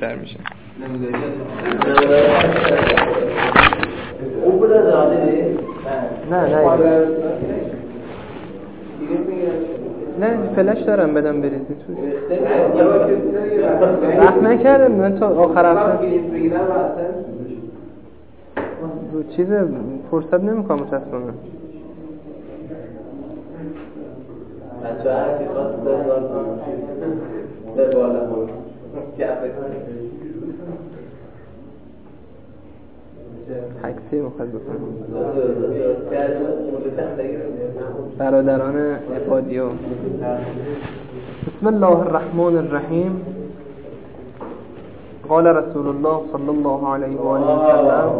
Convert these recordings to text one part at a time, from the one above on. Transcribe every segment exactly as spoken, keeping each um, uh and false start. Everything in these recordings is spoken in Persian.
بیشتر میشه. نه نه نه فلش دارم بدم بریزی توش. وقت نکردم من تا آخر هفته رو چیز فرصت نمیکنم متاسفانه. بچه هر کی خواست بذار به بالا تکثیر میخواد بکنم. برادران عبادیو. بسم الله الرحمن الرحیم. قال رسول الله صلی الله علیه و آله و سلم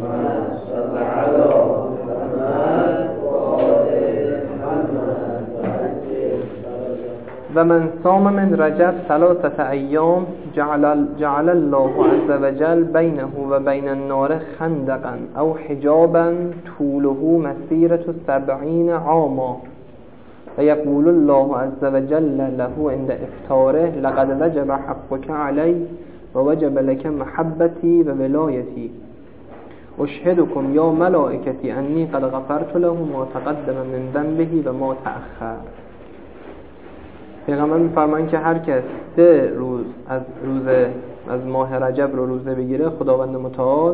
و من صام من رجب ثلاثة ایام جعل, جعل الله عز وجل بینه و بین النار خندقا او حجابا طوله مسیرة سبعین عاما و یقول الله عز وجل له عند افطاره لقد وجب حقك علی و وجب لك محبتی و ولایتی اشهدكم یا ملائکتی انی قد غفرت له ما تقدم من ذنبه و ما تأخر. پیغمبر می‌فرمایند که هر کس سه روز از روز از ماه رجب رو روزه بگیره، خداوند متعال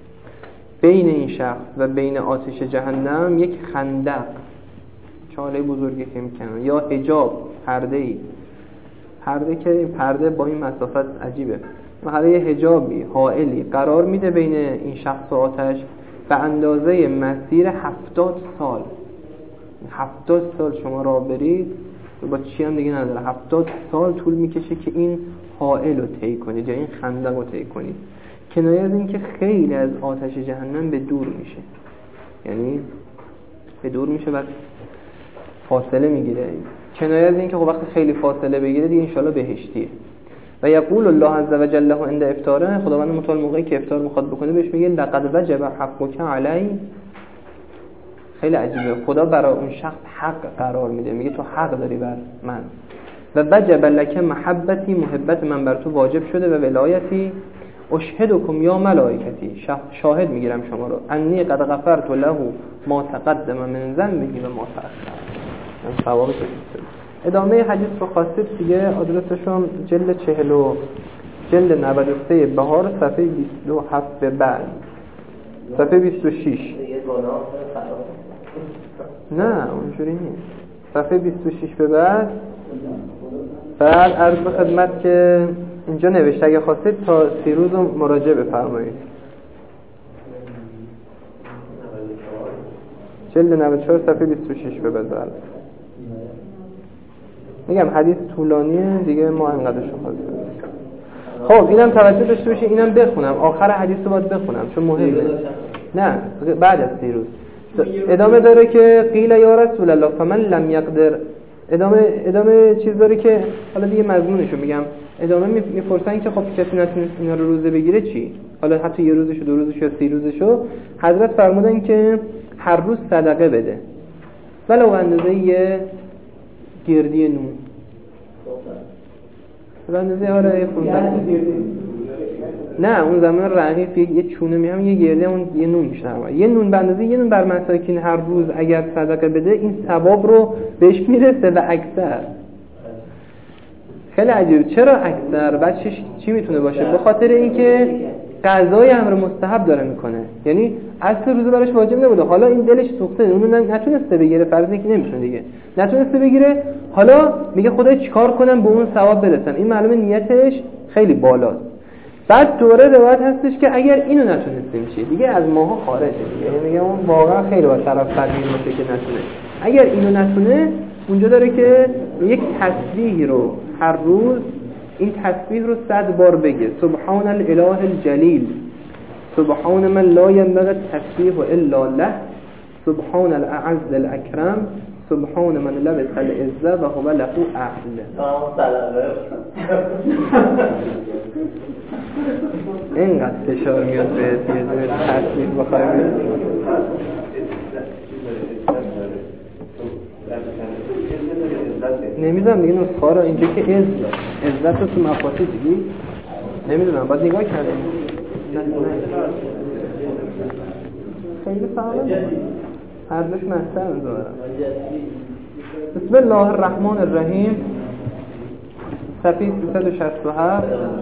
بین این شخص و بین آتش جهنم یک خندق، چاله بزرگی که میکنه، یا حجاب، پرده‌ای، پرده که پرده با این مسافت عجیبه، مثلا یه حجابی حائلی قرار میده بین این شخص و آتش به اندازه مسیر هفتاد سال. هفتاد سال شما راه برید با چی هم دیگه نداره، هفتاد سال طول میکشه که این حائل رو طی کنید یا این خندق رو طی کنید. کنایه از این که خیلی از آتش جهنم به دور میشه، یعنی به دور میشه و فاصله میگیره. کنایه از این که خب وقتی خیلی فاصله بگیره دیگه انشالله بهشتیه. و یقول الله عز وجل له عند افطاره، خداوند متعال موقعی که افطار میخواد بکنه بهش میگه لقد وجب حقک علی. خیلی عجیبه، خدا برای اون شخص حق قرار میده، میگه تو حق داری بر من. و وجب لک محبتی، محبت من بر تو واجب شده، و ولایتی اشهدکم یا ملائکتی، شاهد میگیرم شما رو، انی قد غفرت له ما تقدم من ذنبه و ما تأخر. من ثوابش رو ادامه حدیث رو خواستید دیگه، آدرسشون جلد چهل و جلد نود و سه بهار صفحه بیست و هفت به بعد صفحه بیست و شش. نه اونجوری نیست، صفحه بیست و شش به بعد. بعد عرض به خدمت که اینجا نوشته اگه خواستید تا سی روز رو مراجعه بفرمایید. جلد نود و چهار صفحه بیست و شش به بعد. میگم حدیث طولانیه دیگه، ما انقدرشو خواستیم. خب اینم توجه داشته باشید، اینم بخونم، آخر حدیث رو باید بخونم چون مهمه. نه بعد از سی روز ادامه داره که قیل یا رسول الله فمن لم یقدر، ادامه ادامه چیز داره که حالا دیگه مضمونشو میگم. ادامه میپرسن که خب کسی نتونست اینا رو روزه بگیره چی؟ حالا حتی یه روزشو، دو روزشو یا سی روزشو، حضرت فرمودن که هر روز صدقه بده ولو اندازه یه گردی نون. ولو اندازه آره نه اون زمان رغیف یه چونه میام یه گرده اون یه نون میشه، یه نون به اندازه یه نون بر مساکین هر روز اگر صدقه بده این ثواب رو بهش میرسه و اکثر. خیلی عجیبه. چرا اکثر؟ بچش چی میتونه باشه؟ به خاطر اینکه قضای امر مستحب داره میکنه، یعنی اصل روزه براش واجب نبوده، حالا این دلش سوخته، اون نتونسته بگیره، فرض اینکه نمیتونه دیگه، نتونسته بگیره، حالا میگه خدای چیکار کنم به اون ثواب برسم. این معلومه نیتش خیلی بالاست. بعد دوره روایت هستش که اگر اینو نتونستیم چی دیگه از ماها خارجه دیگه، یعنی میگم اون واقعا خیلی با طرف تدبیر باشه که نتونه. اگر اینو نتونه اونجا داره که یک تسبیح رو هر روز این تسبیح رو صد بار بگه، سبحان الاله الجلیل، سبحان من لا ينبغي التسبیح الا له، سبحان الاعز الاکرم، سبحان من لبس العزه و هو له اهل. اینقدر فشار میاد به یه دونه تسبیح بخوایم. نمیدونم دیگه نسخه رو اینجا که عزت عزت رو تو مفاتیح دیگه نمیدونم باید نگاه کردیم خیلی فعلا هر دوش مستر میذارم. بسم الله الرحمن الرحیم. صفحه سیصد و شصت و هفت.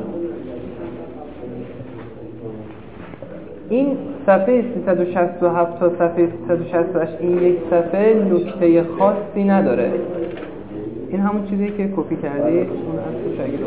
این صفحه سیصد و شصت و هفت تا صفحه سیصد و شصت و هشت این یک صفحه نکته خاصی نداره. این همون چیزی که کپی کردی اون اصل شاگرد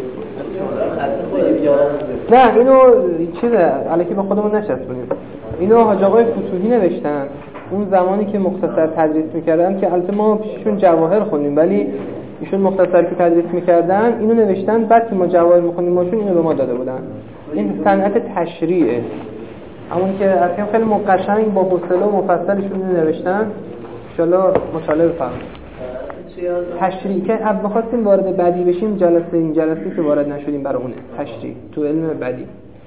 نه اینو چیزه الکی با خودمون نشستونیم. اینو حاج آقای فتوحی نوشتن اون زمانی که مختصر تدریس میکردن، که البته ما پیششون جواهر خوندیم ولی ایشون مختصر که تدریس میکردن اینو نوشتن، بعد که ما جواهر میخوندیم ماشون اینو به ما داده بودن. این صنعت تشریعه، همون که اصلا خیلی قشنگ با حوصله و مفصلشون اینو نوشتن. ان شاءالله مطالعه بفرمایید. تشریح که اب بخواستیم وارد بدی بشیم، جلسه این جلسه که وارد نشدیم برای اونه تشریح تو علم بدی.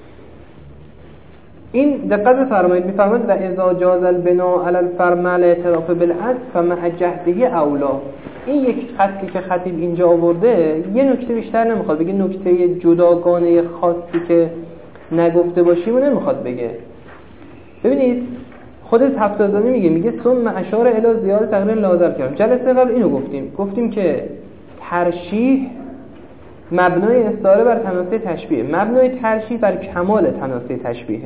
این دقت بفرمایید، میفرماید و اذا جاز البناء علی الفرع الاعتراف بالاصل فمع جهده اولا. این یک خطی که خطیب اینجا آورده یه نکته بیشتر نمیخواد بگه، نکته جداگانه خاصی که نگفته باشیم و نمیخواد بگه. ببینید خودت هفتادانی میگه میگه ثم اشار الی زیاده تقریر لازم کردم. جلسه قبل اینو گفتیم گفتیم که ترشیح مبنای استعاره بر تناسه تشبیه، مبنای ترشیح بر کمال تناسه تشبیهه.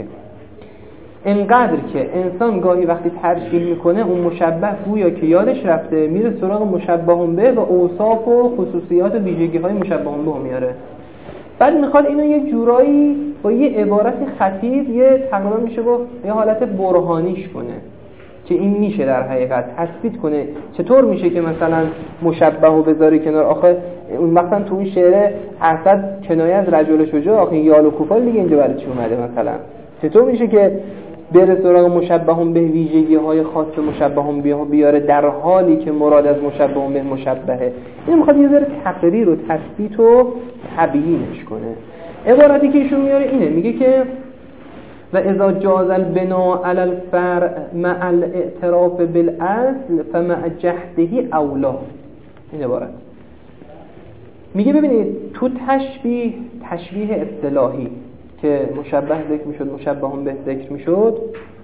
اینقدر که انسان گاهی وقتی ترشیح میکنه اون مشبه گویا که یادش رفته میره سراغ مشبه به و اوصاف و خصوصیات و ویژگی های مشبه به میاره. بعد میخواد اینو یه جورایی با یه عبارت خطیر یه تقریبا میشه گفت یه حالت برهانیش کنه که این میشه در حقیقت تثبیت کنه. چطور میشه که مثلا مشبه و بذاری کنار؟ آخه اون مثلا تو اون شعر اسد کنایه از رجل شجاع، آخه یال و کوفال دیگه اینجا برای چی اومده؟ مثلا چطور میشه که بره سراغ مشبه به ویژگی های خاص مشبه به بیاره در حالی که مراد از مشبه به مشبهه؟ این میخواد یه ذره تقریر و تثبیت و تبیینش کنه. عبارتی که ایشون میاره اینه، میگه که و اذا جاز البناء علی الفرع مع الاعتراف بالاصل فمع جهده اولا. این عبارت میگه ببینید تو تشبیه تشبیه اصطلاحی که مشبه ذکر میشد مشبه هم به ذکر میشد،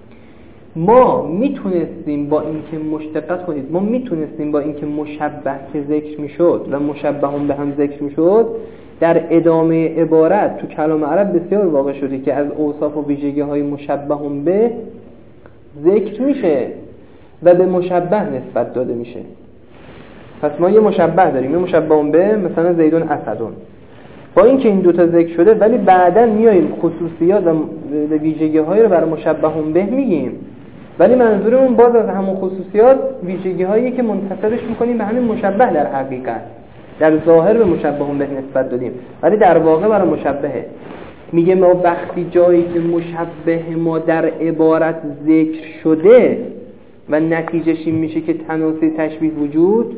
ما میتونستیم با اینکه مشتقت کنید ما میتونستیم با اینکه مشبه که ذکر میشد و مشبه هم به هم ذکر میشد در ادامه عبارت تو کلام عرب بسیار واقع شده که از اوصاف و ویژگی های مشبه هم به ذکر میشه و به مشبه نسبت داده میشه. پس ما یه مشبه داریم، یه مشبه هم به مثلا زیدون اسدون، با اینکه این دوتا ذکر شده ولی بعداً میاییم خصوصیات و ویژگی های رو برای مشبه هم به میگیم، ولی منظورمون باز از همون خصوصیات ویژگی هایی که منتسبش میکنیم به همین مشبه در حقیقت در ظاهر به مشبه هم به نسبت دادیم ولی در واقع برای مشبهه. میگه ما وقتی جایی که مشبه ما در عبارت ذکر شده و نتیجهش این میشه که تناسه تشبیه وجود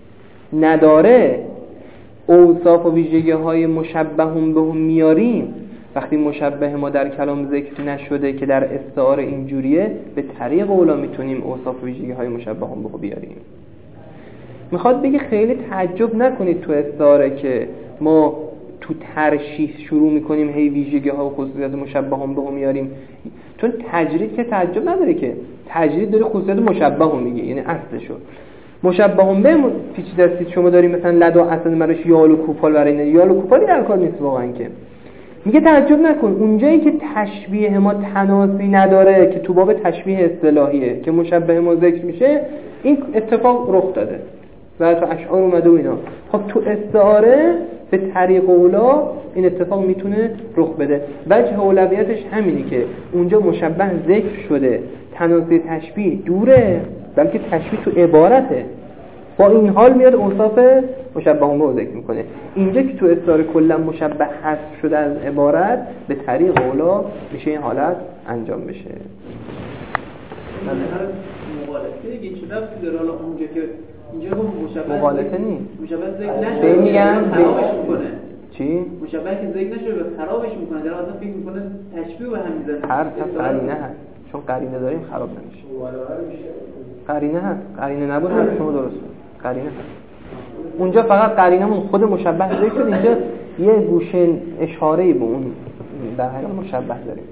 نداره، اوصاف و ویژگی های مشبه هم به هم میاریم. وقتی مشبه ما در کلام ذکر نشده که در استعاره اینجوریه، به طریق اولا میتونیم اوصاف و ویژگی های مشبه هم به هم بیاریم. میخواد بگه خیلی تعجب نکنید تو استعاره که ما تو ترشیح شروع میکنیم هی ویژگی ها و خصوصیات مشبه هم به هم میاریم، چون تجرید که تعجب نداره، که تجرید داره خصوصیات مشبه هم میگه، یعنی اصلشو. مشبه هم به پیچیده است. شما داریم مثلا لدا اصل مرش یال و کوپال برای نه، یال و کوپالی در کار نیست واقعا. که میگه تعجب نکن اونجایی که تشبیه ما تناسی نداره که تو باب تشبیه اصطلاحیه که مشبه ما ذکر میشه، این اتفاق رخ داده و تو اشعار اومده و اینا. خب تو استعاره به طریق اولا این اتفاق میتونه رخ بده. وجه اولویتش همینی که اونجا مشبه ذکر شده، تناسی تشبیه دوره، بلکه تشبیه تو عبارته. با این حال میاد اوصاف مشبه هم رو ذکر میکنه. اینجا که تو استعاره کلا مشبه حذف شده از عبارت، به طریق اولا میشه این حالت انجام بشه. مغالطه دیگه چه ربطی داره حالا اونجا که اینجا مشبه مغالطه نیست. مشبه ذکر نشده میگن خرابش میکنه. چی؟ مشبه که ذکر نشده به خرابش میکنه. در اصلا فکر میکنه تشبیه به هم میزنه. هر تا قرینه هست، چون قرینه داریم خراب نمیشه. قرینه هست، قرینه نبود حرف شما درست. قرینه هست. اونجا فقط قرینمون خود مشبه ذکر شد، اینجا یه گوشه اشاره‌ای به اون در حقیقت مشبه داریم.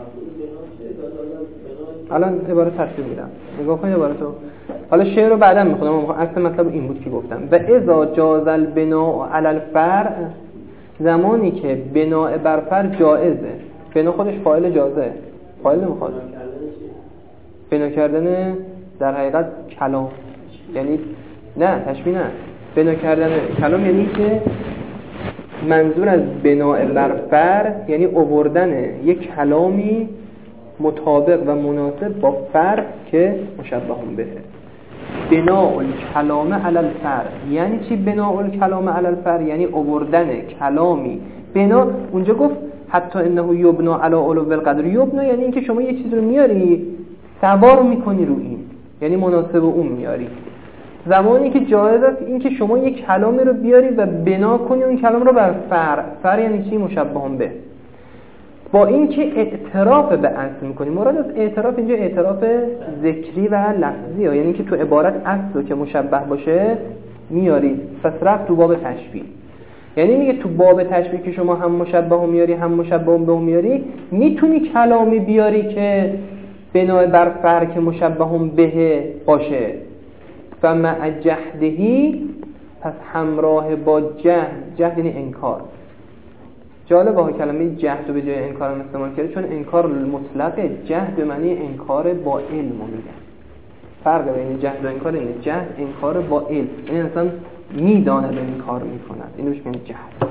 الان عبارت تصویر میدم، نگاه کنید عبارتو. حالا شعر رو بعدا میخونم، اما اصل مطلب این بود که گفتم و اذا جاز البناء علی الفرع، زمانی که بناء بر فرع جایزه. بنا خودش فاعل جازه، فاعل نمیخواد. بنا کردن در حقیقت کلام، یعنی نه تشبیه نه، بنا کردن کلام یعنی که منظور از بناء بر فرع یعنی آوردن یک کلامی مطابق و مناسب با فرع که مشبه به. بناء الکلام علی الفرع یعنی چی؟ بناء الکلام علی الفرع یعنی آوردن کلامی. بنا اونجا گفت حتی انه یبنا علی علو القدر. یبنا یعنی اینکه شما یه چیز رو میاری سوار میکنی رو این، یعنی مناسب اون میاری. زمانی که جایز است این که شما یک کلامی رو بیاری و بنا کنی اون کلام رو بر فرع. فرع یعنی چی؟ مشبه به. با این که اعتراف به اصل میکنی. مراد از اعتراف اینجا اعتراف ذکری و لفظی ها، یعنی که تو عبارت اصل رو که مشبه باشه میاری. پس رفت تو باب تشبیه، یعنی میگه تو باب تشبیه که شما هم مشبه میاری هم مشبه به میاری، میتونی کلامی بیاری که بنای بر فرع که مشبه به باشه. و مع جهدهی، پس همراه با جهد. جهد یعنی انکار. جالبه ها کلمه جهد رو به جای انکار هم استعمال کرده، چون انکار مطلقه، جهد به معنی انکار با علم میگه. فرق بین جهد و انکار اینه، جهد انکار با علم، این انسان میداند این کار میکند، اینو بهش میگن جهد.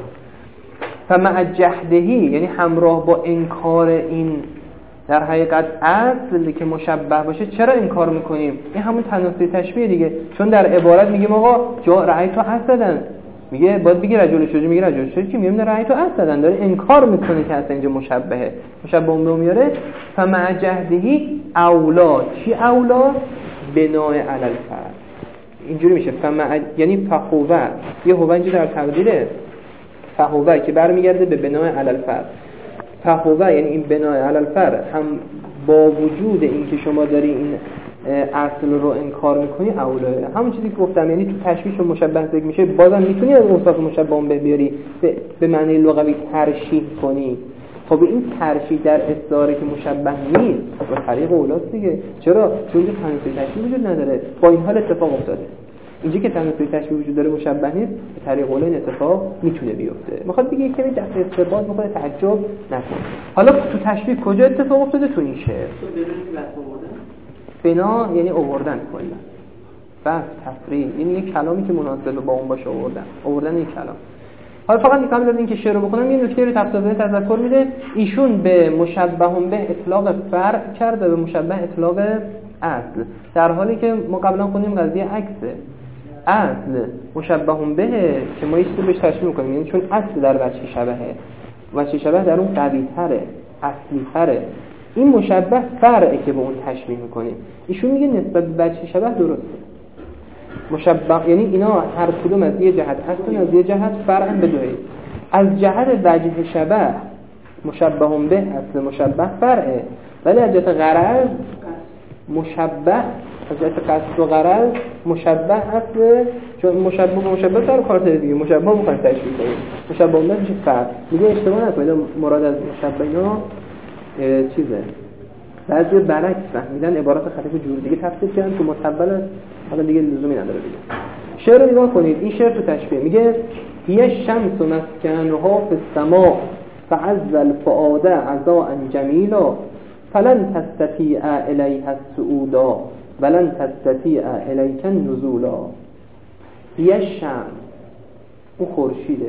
فمع جهدهی یعنی همراه با انکار این در حقیقت اصل که مشبه باشه. چرا انکار میکنیم؟ این همون تناسخ تشبیه دیگه، چون در عبارت میگیم آقا جا رأیتو اسدن، میگه باید بگی رجل شجاع، میگه رجل شجاع چی؟ میگه رأیتو اسدن، داره انکار میکنه که اصلا اینجا مشبهه، مشبه به میاره. فمع جهدهی اولا. چی اولا؟ بناء علی الفرع. اینجوری میشه فمع یعنی فهوه، یه هوه اینجا در تقدیره، فهوه که برمیگرده به بناء علی الفرع. فهوه یعنی این بناء علی الفرع هم با وجود این که شما داری این اصل رو انکار میکنی اولای. همون چیزی که گفتم، یعنی تو تشبیه و مشبه ذکر میشه، بازم میتونی از اوصاف مشبه به بیاری به, به معنی لغوی ترشیح کنی. خب این ترشیح در اصداره که مشبه نیست و طریق اولاست دیگه. چرا؟ چون اینجا تناسخ تشبیه وجود نداره، با این حال اتفاق افتاده. اینجا که تناسخ تشبیه وجود داره مشبه نیست، به طریق اولا این اتفاق میتونه بیفته. میخواد بگه کمی دست استباد میکنه، تعجب نکن. حالا تو تشبیه کجا اتفاق افتاده؟ تو این شعر. بنا یعنی آوردن کلا، بس تفریح یعنی یک کلامی که مناسب با اون باشه آوردن، آوردن یک کلام. حالا فقط میگم قبل از اینکه شعر رو بخونم یه نکته رو تفصیلی تذکر میده. ایشون به مشبه به اطلاق فرع کرده، به مشبه اطلاق اصل، در حالی که ما قبلا خوندیم قضیه عکسه. اصل مشبه به که ما یه چیزی بهش تشبیه میکنیم، یعنی چون اصل در وجه شبهه، وجه شبه در اون قوی تره، اصلی تره. این مشبه فرعه که به اون تشبیه میکنیم. ایشون میگه نسبت به وجه شبه درسته. مشبه یعنی اینا هر کدوم از یه جهت هستن، از یه جهت فرعاً به دوی. از جهت وجه شبه مشبه به اصل مشبه فرعه، ولی از جهت غرض مشبه، از جهت قصد و غرض مشبه اصل، چون مشبه مشبه سر کار دیگه، مشبه میخواد تشبیه کنه، مشبه به میشه فرع. میگه اشتباه نکنید، مراد از مشبه اینا چیزه. بعضی برعکس فهمیدن، عبارات خطیف جور دیگه تفسیر کردن تو متبل، حالا دیگه لزومی نداره دیگه. شعر رو نگاه کنید، این شعر تو تشبیه میگه هی شمس مسکنها فی السماء فعز الفؤاد عزاء جمیلا فلن تستطیع الیها الصعودا ولن تستطیع الیک النزولا. هی شمس، اون خورشیده،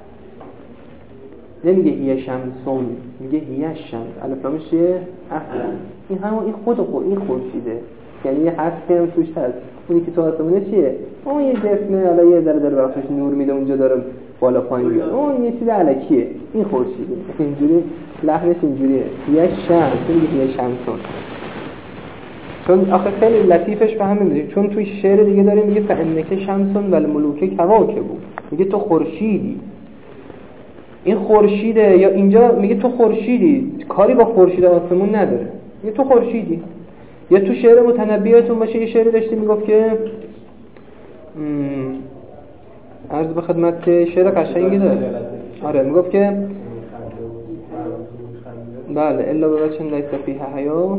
نمیگه هی شمسون، میگه هی شمس. الف لامش چیه؟ اصلا این همون این خود خود این خورشیده، یعنی یه حرفی هم توش هست. اونی که تو آسمونه چیه؟ اون یه جسمه، حالا یه ذره داره برخش نور میده اونجا داره بالا پایین میاد، اون یه چیز الکیه. این خورشیده، اینجوری لحنش اینجوریه، هی شمس، میگه هی شمسون. چون آخه خیلی لطیفش به همین میگه، چون توی شعر دیگه داره میگه فانک شمسون والملوک کواکب، میگه تو خورشیدی. این خورشیده، یا اینجا میگه تو خورشیدی، کاری با خورشید آسمون نداره، میگه تو خورشیدی. یا تو شعر متنبیاتون باشه یه شعری داشتی میگفت که عرض به خدمت که شعر قشنگی داره. آره میگفت که بله الا به وجه لیس فیه حیا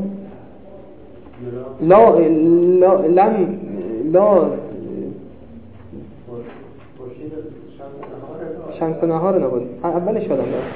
لا لا لم لا شمس نهار نبود اولش یادم داد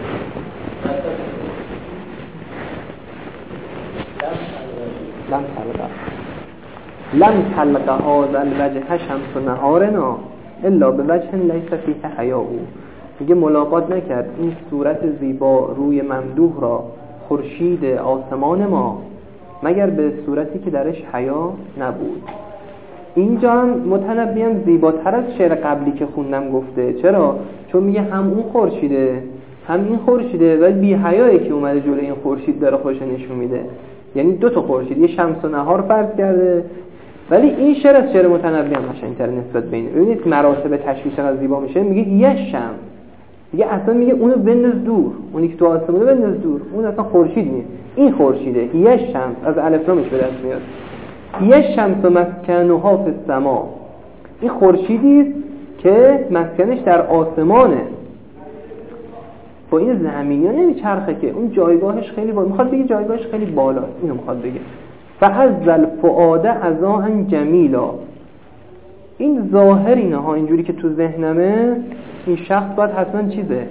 لم تلقى لم تلقى هذا الوجه شمس نهارنا الا به وجه لیس فیه حیا. میگه ملاقات نکرد این صورت زیبا روی ممدوح را خورشید آسمان ما مگر به صورتی که درش حیا نبود. اینجا هم متنبی هم زیباتر از شعر قبلی که خوندم گفته. چرا؟ چون میگه هم اون خورشیده هم این خورشیده ولی بی حیایی که اومده جلوی این خورشید داره خودش نشون میده. یعنی دو تا خورشید، یه شمس و نهار فرض کرده. ولی این شعر از شعر متنبی هم قشنگ‌تر نسبت بین. ببینید مراتب تشبیه چقدر زیبا میشه. میگه یه شمس، میگه اصلا میگه اونو بنداز دور، اونی که تو آسمونه بنداز دور، اون اصلا خورشید نیست، این خورشیده. یه شمس از الف لامش به دست میاد. یه شمس مسکنها فی السما، این خورشیدی است که مسکنش در آسمانه. با این زمینی ها نمیچرخه که اون جایگاهش خیلی بالا. میخواد بگه جایگاهش خیلی بالاست، اینو میخواد بگه. فعز الفؤاد عزاء جمیلا. این ظاهر اینه ها، اینجوری که تو ذهنمه این شخص باید حتما چیزه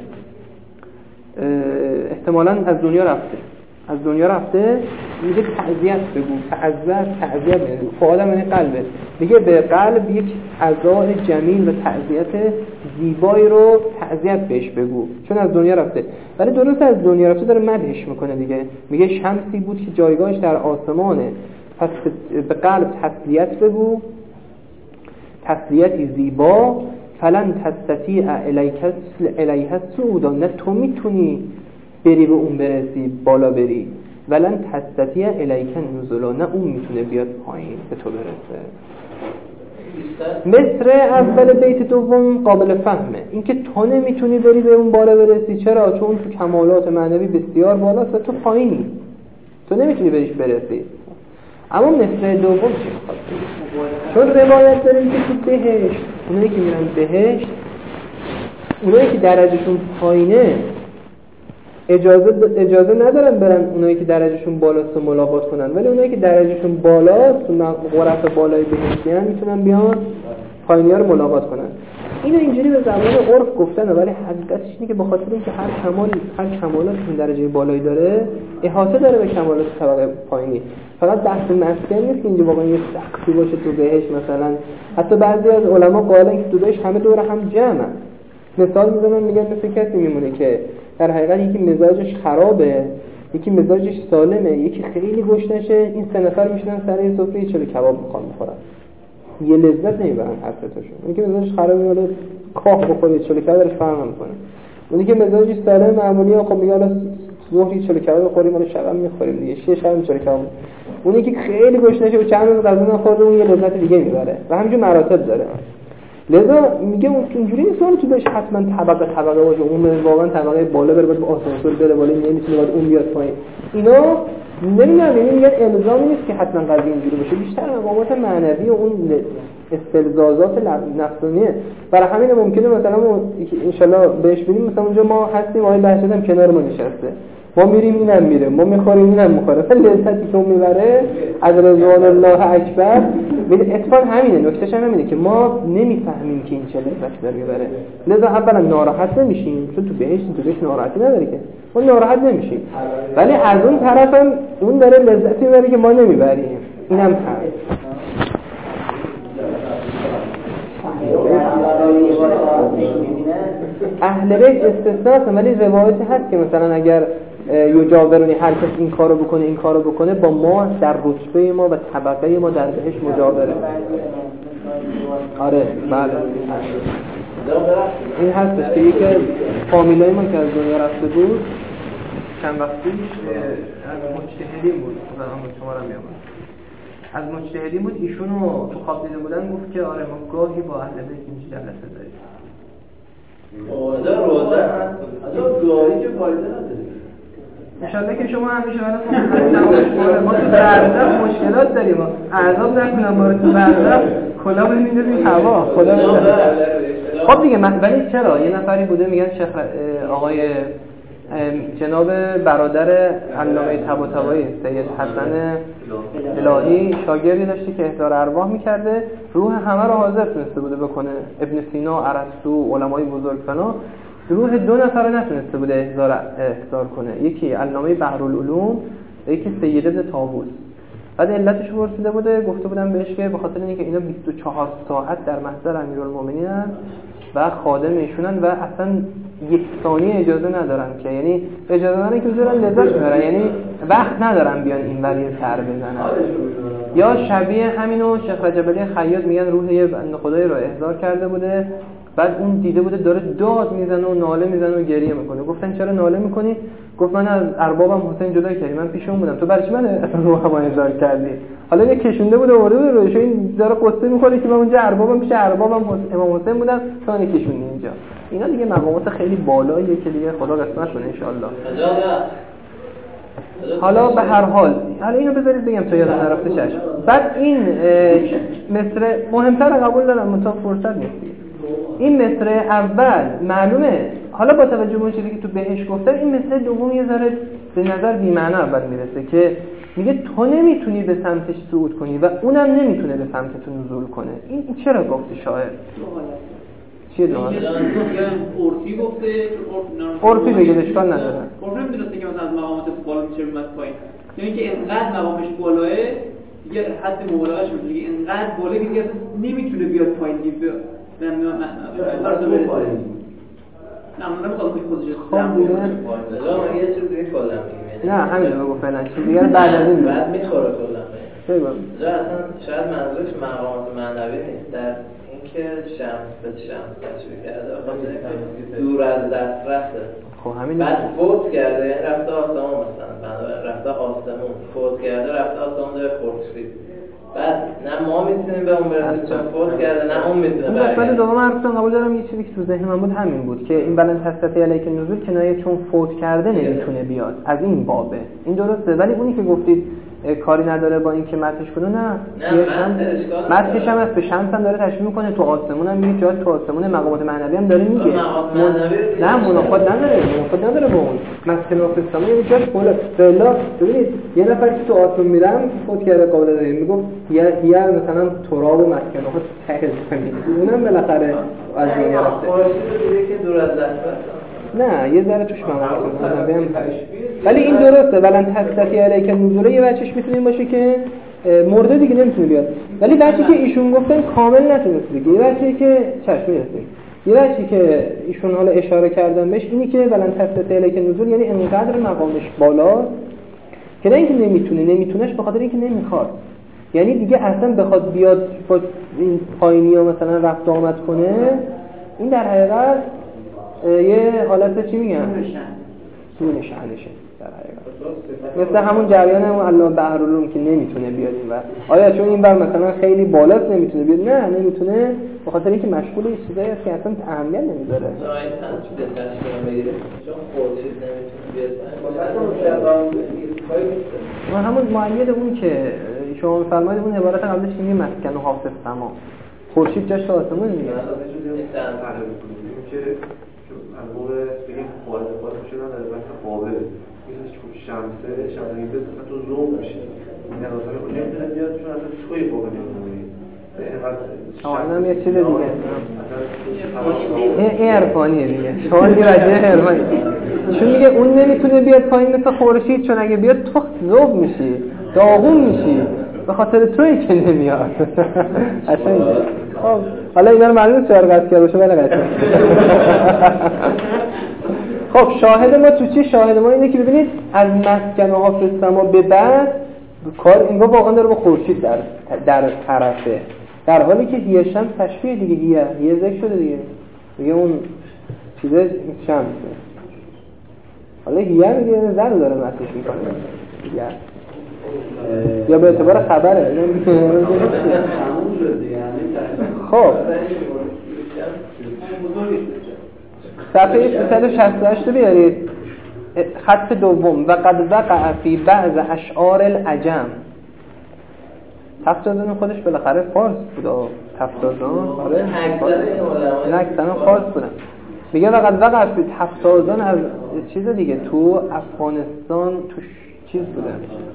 احتمالاً از دنیا رفته از دنیا رفته میگه تعزیت بگو. تعزیت تعزیت میگه فؤاد یعنی قلبه. میگه به قلب یک عزاء جمیل و تعزیت زیبایی رو تعزیت بهش بگو، چون از دنیا رفته. ولی درست از دنیا رفته داره مدحش میکنه دیگه. میگه شمسی بود که جایگاهش در آسمانه، پس به قلب تسلیت بگو، تسلیتی زیبا. فلن تستطیع الیه الصعود، نه تو میتونی بری به اون برسی، بالا بری. ولن تستطیع الیه النزول، نه اون میتونه بیاد پایین به تو برسه. مصر اول بیت دوم قابل فهمه، اینکه تو نمیتونی بری به اون بالا برسی. چرا؟ چون تو کمالات معنوی بسیار بالاست و تو پایینی، تو نمیتونی بهش برسی. اما مصر دوم چی میخواد بگه؟ چون روایت داریم که تو بهشت، اونایی که میرن بهشت، اونایی که درجهشون پایینه اجازه اجازه ندارن برن اونایی که درجهشون بالاست و ملاقات کنن، ولی اونایی که درجهشون بالاست تو غرف بالای بهشتیان میتونن بیان پایینی‌ها رو ملاقات کنن. اینو اینجوری به زبان عرف گفتن، ولی حقیقتش اینه که به خاطر اینکه هر کمال هر کمالات که درجه بالایی داره احاطه داره به کمالات طبقه پایینی. فقط بحث مسکن نیست که اینجا واقعا یه سقفی باشه تو بهشت. مثلا حتی بعضی از علما قائلن که تو بهشت همه دور هم جمعن. مثال میزنن میگن مثل کسی میمونه که در حقیقت یکی مزاجش خرابه، یکی مزاجش سالمه، یکی خیلی گشنشه، این سه نفر میشنن سر یه سفره چلو کباب میخوان بخورن، یه لذت نمیبرن هر سه تاشون. اونی که مزاجش خرابه میاد کاه بخوره چلو کبابش فهم نمیکنه. اونی که مزاجش سالم معمولیه خب میگه حالا ظهری چلو کباب بخوریم ولی شبم میخوریم دیگه، شش شب چلو کباب. اونی که خیلی گشنشه و چند روز غذا نخورده اون یه لذت دیگه میبره و همینجور مراتب داره. لذا میگه اون اینجوری نیست که تو بهش حتما طبقه طبقه باشه، اون واقعا طبقه بالا بره بعد با آسانسور بره بالا، نمیتونه بعد اون بیاد پایین. اینا نمیدونم، یعنی میگن الزامی نیست که حتما قضیه اینجوری باشه، بیشتر مقامات معنوی و اون استلزازات نفسانیه. برای همین ممکنه مثلا ان شاء الله بهش بریم، مثلا اونجا ما هستیم آقای بهشت هم کنار ما نشسته، ما میریم اینم میره، ما میخوریم اینم میخوره، اصلا لذتی که اون میبره از رضوان الله اکبر. میگه اتفاق همینه، نکتهش هم همینه که ما نمیفهمیم که این چه لذتی داره میبره. لذا اولا ناراحت نمیشیم، چون تو بهشت تو بهش ناراحتی نداره که ما ناراحت نمیشیم، ولی از اون طرف هم اون داره لذتی میبره که ما نمیبریم. اینم هست. اهل بیت استثناست، ولی روایتی هست که مثلا اگر یجاورونی هر کس این کارو بکنه این کارو بکنه با ما در رتبه ما و طبقه ما در بهش مجاوره. آره بله این هستش که یکی از فامیلای ما که از دنیا رفته بود چند وقت پیش از مجتهدین بود، مثلا شما رو میام از مجتهدین بود، ایشونو تو خواب دیده بودن، گفت که آره ما گاهی با اهل بیت اینجا جلسه داریم. روزه روزه از گاهی که فایده نداره. انشالله که شما همیشه برای ما تو برزخ مشکلات داریم، عذاب نکنم ما رو تو برزخ کلا بمیدونیم هوا خدا بمیدونیم. خب دیگه ولی چرا یه نفری بوده میگن شیخ آقای جناب برادر علامه طباطبایی سید حسن الهی شاگردی داشته که احضار ارواح میکرده، روح همه رو حاضر تونسته بوده بکنه، ابن سینا، ارسطو، علمای بزرگ فنا، روح دو نفر رو نتونسته بوده احضار احضار کنه، یکی علامه بحرالعلوم و یکی سید ابن طاووس. بعد علتش رو پرسیده بوده، گفته بودن بهش که به خاطر اینکه اینا بیست و چهار ساعت در محضر امیرالمومنین هستن و خادم ایشونن و اصلا یک ثانیه اجازه ندارن که، یعنی اجازه ندارن که بذارن لذت ببرن، یعنی وقت ندارن بیان این وری سر بزنن. یا شبیه همینو شیخ رجب علی خیاط میگن روح یه بنده خدایی رو احضار کرده بوده، بعد اون دیده بوده داره داد میزنه و ناله میزنه و گریه میکنه. گفتن چرا ناله میکنی؟ گفت من از اربابم حسین جدا کردی، من پیش اون بودم، تو برای چی من روحم احضار کردی؟ حالا یه کشونده بوده آورده بوده روش، این داره قصه میکنه که من اونجا اربابم پیش اربابم امام حسین بودم، تو من کشوندی اینجا. اینا دیگه مقامات خیلی بالاییه که دیگه خدا قسمت کنه ان شاء الله. حالا به هر حال حالا اینو بذارید بگم تا یادم نرفته چشم. بعد این مصر مهمتر قبول دارم مطابق فرصت نیست. این مصر اول معلومه، حالا با توجه به اون چیزی که تو بهش گفتم، این مصر دوم یه ذره به نظر بی‌معنی اول میرسه که میگه تو نمیتونی به سمتش صعود کنی و اونم نمیتونه به سمت تو نزول کنه. این چرا گفتی شاعر؟ چیه دو حالت؟ عرفی گفته، عرفی بگید اشکال نداره. عرفی میدونسته که مثلا از مقامات بالا میشه میاد پایین، یعنی که انقدر مقامش بالاه دیگه حد مبالغه‌اش میشه، دیگه انقدر بالا که دیگه نمیتونه بیاد پایین دیگه. من من من نه من نمیخوام که خودش خب دیگه من یه چیز دیگه کلا میگم، نه همین رو بگو فعلا، چیز دیگه بعد از این بعد میخوره کلا. بگو اصلا شاید منظورش مقامات معنوی نیست، در اینکه شمس به شمس تشبیه کرده، خاطر دور از دسترسه. خب همین بعد فوت کرده، یعنی رفته آسمون، مثلا رفته آسمون، فوت کرده رفته آسمون داره خورشید. بعد نه ما میتونیم به اون برسیم چون فوت کرده، نه اون میتونه برگرده. بعد دوم حرفتون قبول دارم، یه چیزی که تو ذهن من بود همین بود که این بلند تستطیع علیک نزول کنایه چون فوت کرده نمیتونه بیاد، از این بابه. این درسته، ولی اونی که گفتید کاری نداره با این که متش کنه، نه متش هم هست، به شمس هم داره تشبیه میکنه، تو آسمون هم میگه، جا تو آسمون مقامات معنوی هم داره میگه. نه منافات نداره، منافات نداره با اون مسکن آفستانی یه جاش بالا. والا ببینید یه نفر که تو آسمون میرم فوت کرده قابل داره میگفت یه یه مثلا تراب و مسکن ها ته زمین، اونم بالاخره از دنیا رفته. خورشید که دور از دست نه یه ذره توش مقامات معنوی هم، ولی این درسته بلند تستطیع علیک نزول یه بچهش میتونه باشه که مرده دیگه نمیتونه بیاد، ولی بچه‌ای که ایشون گفتن کامل نتونست دیگه. یه بچه‌ای که چشم میرسه، یه بچه‌ای که ایشون حالا اشاره کردن بهش اینی که بلند تستطیع علیک نزول یعنی انقدر مقامش بالا که نه اینکه نمیتونه، نمیتونهش به خاطر اینکه نمیخواد، یعنی دیگه اصلا بخواد بیاد با این پایینیا مثلا رفت آمد کنه، این در حقیقت یه حالت چی میگن؟ سون شأنشه در حقیقت، مثل همون جریان همون علامه بحرالعلوم که نمیتونه بیاد این ور. آیا چون این بر مثلا خیلی بالاست نمیتونه بیاد؟ نه نمیتونه به خاطر اینکه مشغول یه چیزایی هست که اصلا اهمیت نمیذاره. ما همون مؤید اون که شما میفرمایید اون عبارت قبلش که میگه مسکن و حافظ سما، خورشید جاش تو آسمون دیگه. از موقع بگیم خواهد خواهد میشه نه در بحث قابل میشه چون شمسه شمسه این بس اصلا تو زوم میشه این اصلا نمیتونه بیاد چون اصلا توی فوق نمیتونه آه اینم یه چیز دیگه این عرفانیه دیگه، شما دیگه رجعه عرفانی، چون میگه اون نمیتونه بیاد پایین مثل خورشید، چون اگه بیاد تو ذوب میشی، داغون میشی، به خاطر تویی که نمیاد. اصلا خب حالا اینا رو معلومه چهار قصد کرده باشه ولی قصد. خب شاهد ما تو چی؟ شاهد ما اینه که ببینید از مسکن و حافظ سما به بعد کار این واقعا داره با خورشید در در طرفه، در حالی که هیه شمس تشبیه دیگه، هیه هیه ذکر شده دیگه، میگه اون چیزه شمسه. حالا هیه میگه زن داره مسیح میکنه دیگه، یا به اعتبار خبره. خب صفحه سیصد و شصت و هشت بیارید، خط دوم. و قد وقع فی بعض اشعار العجم. تفتازان خودش بالاخره فارس بود، تفتازان آره نه اکثرا فارس بودن. میگه فقط وقت فی تفتازان از چیز دیگه تو افغانستان تو چیز بوده،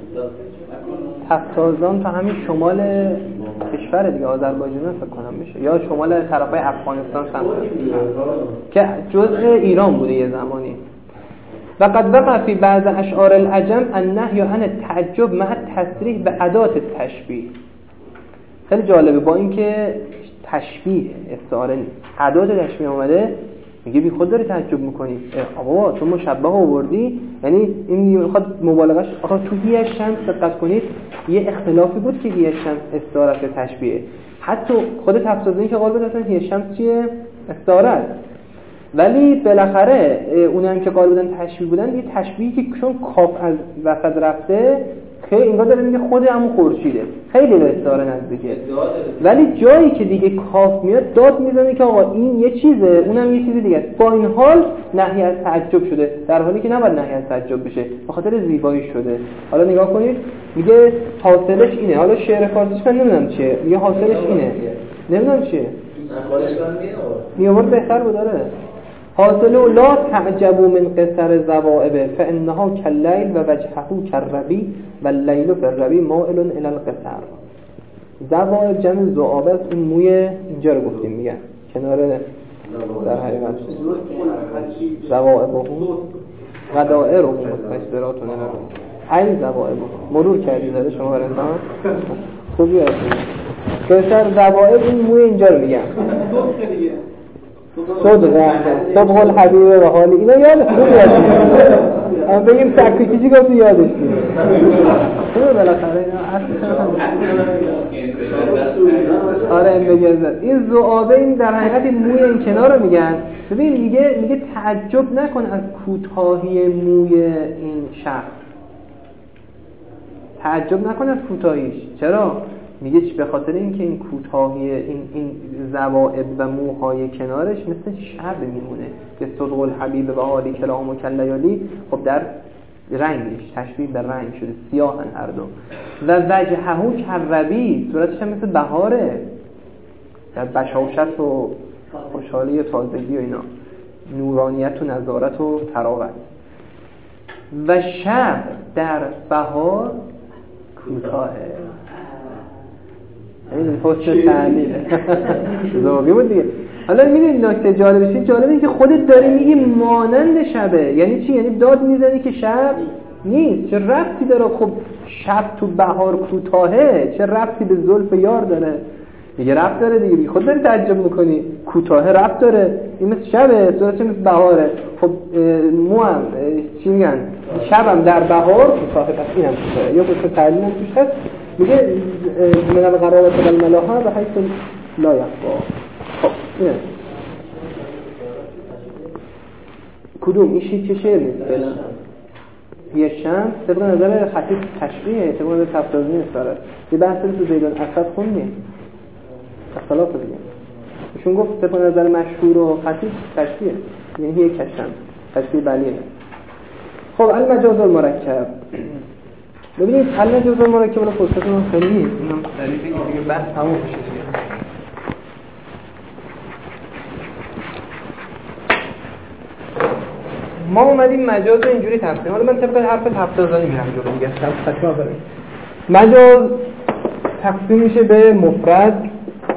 تفتازان تو همین شمال کشور دیگه، آذربایجان فکر کنم میشه، یا شمال طرفای افغانستان سمت که جزء ایران بوده یه زمانی. و قد وقع فی بعض اشعار العجم النهی عن التعجب مع التصریح به ادات تشبیه. خیلی جالبه، با اینکه تشبیه استعاره نیست، ادات تشبیه اومده، میگه بی خود داری تعجب میکنی، آقا تو مشبه آوردی، یعنی این میخواد مبالغهش. آقا تو هی الشمس دقت کنید یه اختلافی بود که هی الشمس استعاره که تشبیه، حتی خود تفسیرین که قول بدن هی الشمس چیه استعاره است، ولی بالاخره اونم که قال بودن تشبیه بودن، یه تشبیهی که چون کاف از وسط رفته خیلی انگار داره میگه خود همون خورشیده، خیلی به استعاره نزدیکه، ولی جایی که دیگه کاف میاد داد میزنه که آقا این یه چیزه اونم یه چیز دیگه است. با این حال نهی از تعجب شده، در حالی که نباید نهی از تعجب بشه، به خاطر زیبایی شده. حالا نگاه کنید میگه حاصلش اینه، حالا شعر فارسیش من نمیدونم چیه، میگه حاصلش اینه، نمیدونم چیه، میآورد بهتر بود. داره حاصل لا تعجبوا من قصر زوائب فانها كالليل و وجهه كالربيع و اللیل في الربيع مائل الى القصر. زوائب جمع ذؤاب است، این موی اینجا رو گفتیم میگن کنار، در حقیقت زوائبهم غدائرهم مستكبراتون این زوائب مرور کردی داره شما برسان خوبی هستید. قصر زوائب این موی اینجا رو میگن صدقه صبح الحبیب و حالی، اینا یاد خوبی هستید. اما بگیم سکتی چی گفتی یادش بید خوبه بالاخره اینا آره این بگذار. این ذؤابه این در حقیقت موی این کنار رو میگن. ببین میگه میگه تعجب نکن از کوتاهی موی این شخص، تعجب نکن از کوتاهیش. چرا؟ میگه به خاطر اینکه این کوتاهی این این زوائب و موهای کنارش مثل شب میمونه که صدق الحبیب و حالی کلام و کلیالی، خب در رنگش تشبیه به رنگ شده، سیاهن هر دو. و وجههو کربی، صورتش هم مثل بهاره، در بشاشت و خوشحالی و تازگی و اینا، نورانیت و نظارت و تراوت. و شب در بهار کوتاهه. این پست تعلیله زاویه بود دیگه. حالا میدونی نکته جالبه چیه؟ جالبه این که خودت داری میگی مانند شبه. یعنی چی؟ یعنی داد میزنی که شب نیست. چه ربطی داره؟ خب شب تو بهار کوتاهه، چه ربطی به زلف یار داره؟ دیگه ربط داره دیگه. بی خود داری تعجب میکنی کوتاهه ربط داره. این مثل شبه، صورتش مثل بهاره. خب مو هم چی میگن؟ شبم در بهار کوتاهه، پس اینم کوتاهه. یا پس تعلیم هم توش هست. میگه من القرابت و الملاحه به حیث لا یخفا. خب اینه کدوم؟ این شید چه شعر نیست فعلا؟ یه شمس طبق نظر خطیب تشبیه، طبق نظر تفتازی نیست دارد. یه بحث تو زیدان اسد خوندی اختلاف دیگه ایشون گفت طبق نظر مشهور و خطیب تشبیه، یعنی یک کشم تشبیه بلیه. خب المجاز المرکب، ببینید المجاز المرکب رو فرصتون خیلی نیست، اینم دلیل دیگه بحث تموم بشه. ما اومدیم مجاز رو اینجوری تقسیم، حالا من طبق حرف تفتازانی میرم جلو دیگه. مجاز تقسیم میشه به مفرد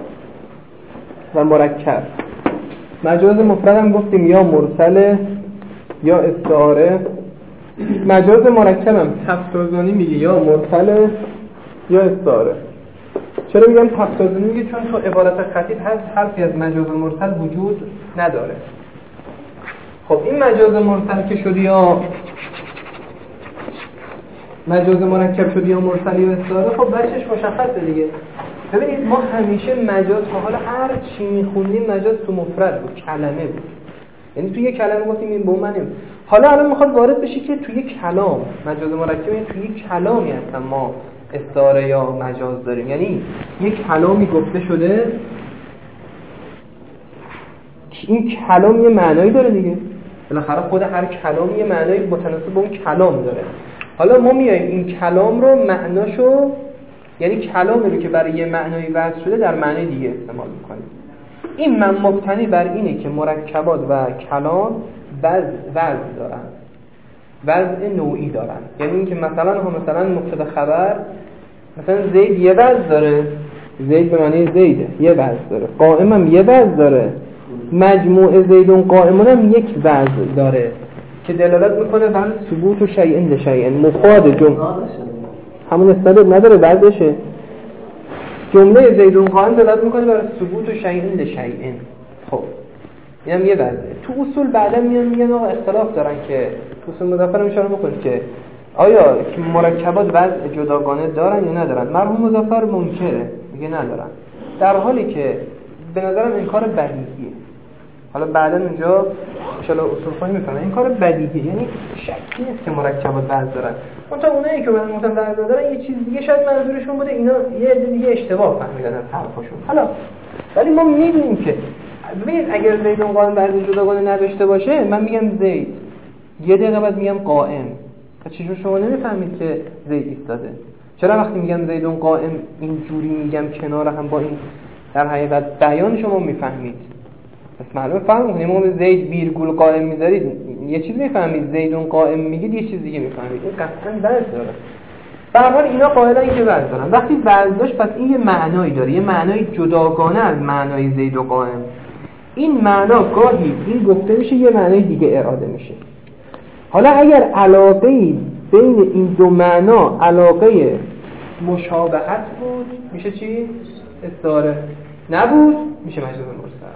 و مرکب. مجاز مفرد هم گفتیم یا مرسل یا استعاره. مجاز مرکب هم تفتازانی میگه یا مرسل یا استعاره. چرا میگم تفتازانی؟ میگه چون تو عبارت خطیب هست حرفی از مجاز مرسل وجود نداره. خب این مجاز مرسل که شد یا مجاز مرکب شد یا مرسل یا استعاره، خب بچش مشخصه دیگه. ببینید ما همیشه مجاز تا حالا هر چی میخوندیم مجاز تو مفرد بود، کلمه بود. یعنی تو یک کلمه گفتیم این بومنیم. حالا الان میخواد وارد بشی که تو یک کلام مجاز مرکب، یعنی تو یک کلامی هستن ما استعاره یا مجاز داریم. یعنی یک کلامی گفته شده، این کلام یه معنایی داره دیگه. بالاخره خود هر کلام یه معنایی متناسب با اون کلام داره. حالا ما میایم این کلام رو معناشو، یعنی کلامی رو که برای یه معنایی وضع شده در معنی دیگه استعمال میکنیم. این من مبتنی بر اینه که مرکبات و کلام وضع وضع دارن، وضع نوعی دارن. یعنی اینکه مثلا هم مثلا مبتدا خبر، مثلا زید یه وضع داره، زید به معنی زیده یه وضع داره، قائم هم یه وضع داره، مجموع زیدون قائمون هم یک وضع داره که دلالت میکنه بر ثبوت و شیئن لشیئن. مفاد جمله همون استعداد نداره وضعشه. جمله زیدون قائم دلالت میکنه بر ثبوت و شیئن لشیئن. خب اینم یه وضعه. تو اصول بعدا میان میگن آقا اختلاف دارن که تو اصول مظفر هم اشاره میکنه که آیا که مرکبات وضع جداگانه دارن یا ندارن. مرحوم مظفر منکره، میگه ندارن، در حالی که به نظرم این کار بدیهیه. حالا بعدا اونجا ان شاء الله اصول فهمی میفهمن این کار بدیهیه، یعنی شکی نیست که مرکبات وضع دارن. اون تا اونایی که بعد مثلا وضع دارن یه چیز دیگه شاید منظورشون بوده، اینا یه عده دیگه اشتباه فهمیدن از حرفشون. حالا ولی ما میبینیم که ببینید اگر زید اون قائم وضع جداگانه نداشته باشه، من میگم زید، یه دقیقه بعد میگم قائم، چجور شما نمیفهمید که زید ایستاده؟ چرا وقتی میگم زیدون قائم اینجوری میگم کنار هم با این در حقیقت بیان شما میفهمید؟ پس معلومه فهم کنید. ما زید ویرگول قائم میذارید یه چیز میفهمید، زیدون قائم میگید یه چیز دیگه میفهمید. این قطعا وضع داره. به هر حال اینا قائلن که وضع دارن. وقتی وضع داشت پس این یه معنایی داره، یه معنای جداگانه از معنای زید و قائم. این معنا گاهی این گفته میشه یه معنای دیگه اراده میشه. حالا اگر علاقه‌ای بین این دو معنا علاقه مشابهت بود میشه چی؟ استعاره. نبود میشه مجاز مرسل.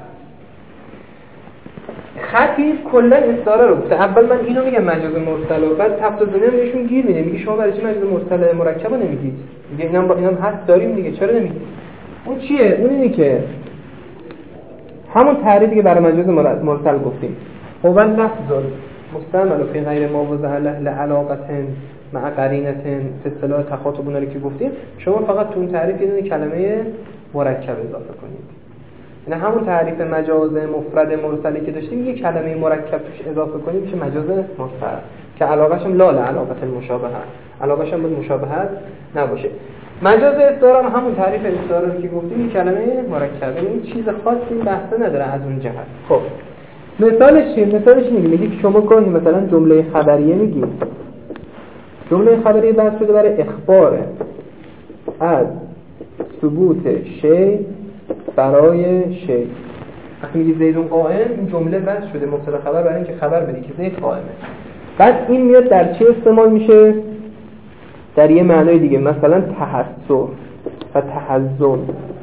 خطیب کلا استعاره رو گفته. اول من اینو میگم مجاز مرسل و بعد تفاضلی هم بهشون گیر میده، میگه شما برای چی مجاز مرسل مرکب رو نمیگید؟ میگه اینم با اینم هست داریم دیگه، چرا نمیگید؟ اون چیه؟ اون اینه که همون تعریفی که برای مجاز مرسل گفتیم، هو لفظ مستعمل فی غیر ما وضع له لعلاقه مع قرینه فی اصطلاح تخاطبون رو که گفتیم، شما فقط تو اون تعریف یه دونه کلمه مرکب اضافه کنید. یعنی همون تعریف مجاز مفرد مرسلی که داشتیم یه کلمه مرکب توش اضافه کنید که مجاز مرسل، که علاقه‌ش هم لا لعلاقه المشابهه، علاقه‌ش هم به مشابهت نباشه. مجاز استعاره هم همون تعریف استعاره رو که گفتیم یه کلمه مرکب، این چیز خاصی بحث نداره از اون جهت. خب مثالش چیه؟ مثالش اینه، میگه که شما گاهی مثلا جمله خبریه میگید، جمله خبریه بحث شده برای اخبار از ثبوت شی برای شی. وقتی میگی زیدون قائم، این جمله بحث شده مبتدا خبر برای اینکه خبر بدی که زید قائمه. بعد این میاد در چه استعمال میشه؟ در یه معنای دیگه، مثلا تحسر و تحزن.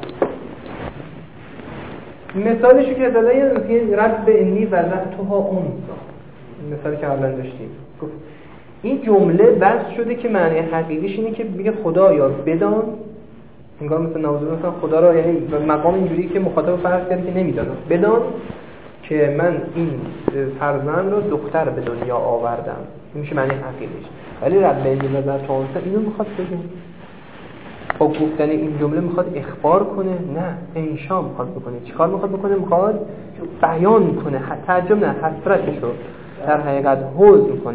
مثالشو که زده یه رب به انی وضعتها انثا، مثالی که قبلا داشتیم گفت این جمله بحث شده که معنی حقیقیش اینه که میگه خدایا بدان، انگار مثلا نوازون مثلا خدا را، یعنی مقام اینجوری که مخاطب فرض کرده که نمیدونه، بدان که من این فرزند رو دختر به دنیا آوردم، این میشه معنی حقیقیش. ولی رب به انی وضعتها انثا اینو میخواد بگه، با گفتن این جمله میخواد اخبار کنه؟ نه، انشا میخواد بکنه. چیکار میخواد بکنه؟ میخواد بیان کنه، تعجب نه، حسرتش رو در حقیقت حوض میکنه.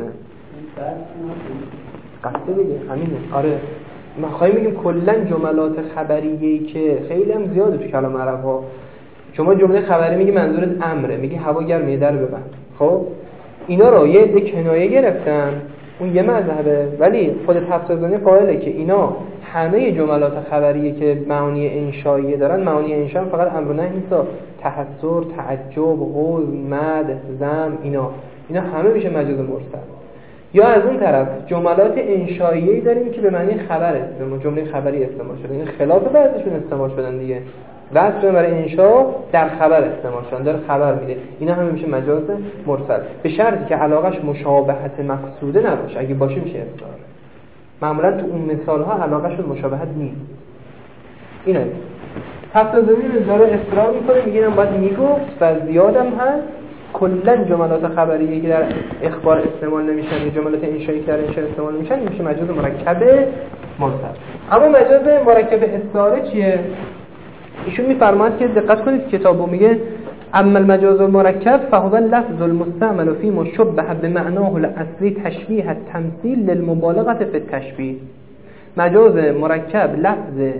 قصده دیگه همینه. آره ما خواهیم میگیم کلا جملات خبریه‌ای که خیلی هم زیاده تو کلام عرب‌ها، شما جمله خبری میگی منظورت امره، میگی هوا گرمه در ببند. خب اینا رو یه عده کنایه گرفتن، اون یه مذهبه، ولی خود تفسیرزنی قائله که اینا همه جملات خبریه که معانی انشایی دارن، معانی انشا فقط امر و نهی نیست، تحسر، تعجب، حزن، مدح، ذم، اینا اینا همه میشه مجاز مرسل. یا از اون طرف جملات انشایی داریم که به معنی خبره، به جمله خبری استعمال شده، این خلاف بعضیشون استعمال شدن دیگه، واسه برای انشا در خبر استعمال شدن، داره خبر میده، اینا همه میشه مجاز مرسل، به شرطی که علاقش مشابهت مقصوده نباشه. اگه باشه میشه استعاره. معمولا تو اون مثال ها علاقهشون مشابهت نیست. اینا تفسیرزنی داره اصرار میکنه، میگه اینم باید میگفت و زیادم هست. کلا جملات خبریه که در اخبار استعمال نمیشن یا جملات انشایی که در انشا استعمال نمیشن میشه مجاز مرکب مرسل. اما مجاز مرکب استعاره چیه؟ ایشون میفرماید که دقت کنید کتابو میگه اما المجاز المرکب فهو اللفظ المستعمل فی مشبه بمعناه الاصلی تشبیه التمثیل للمبالغه فی التشبیه. مجاز مرکب لفظ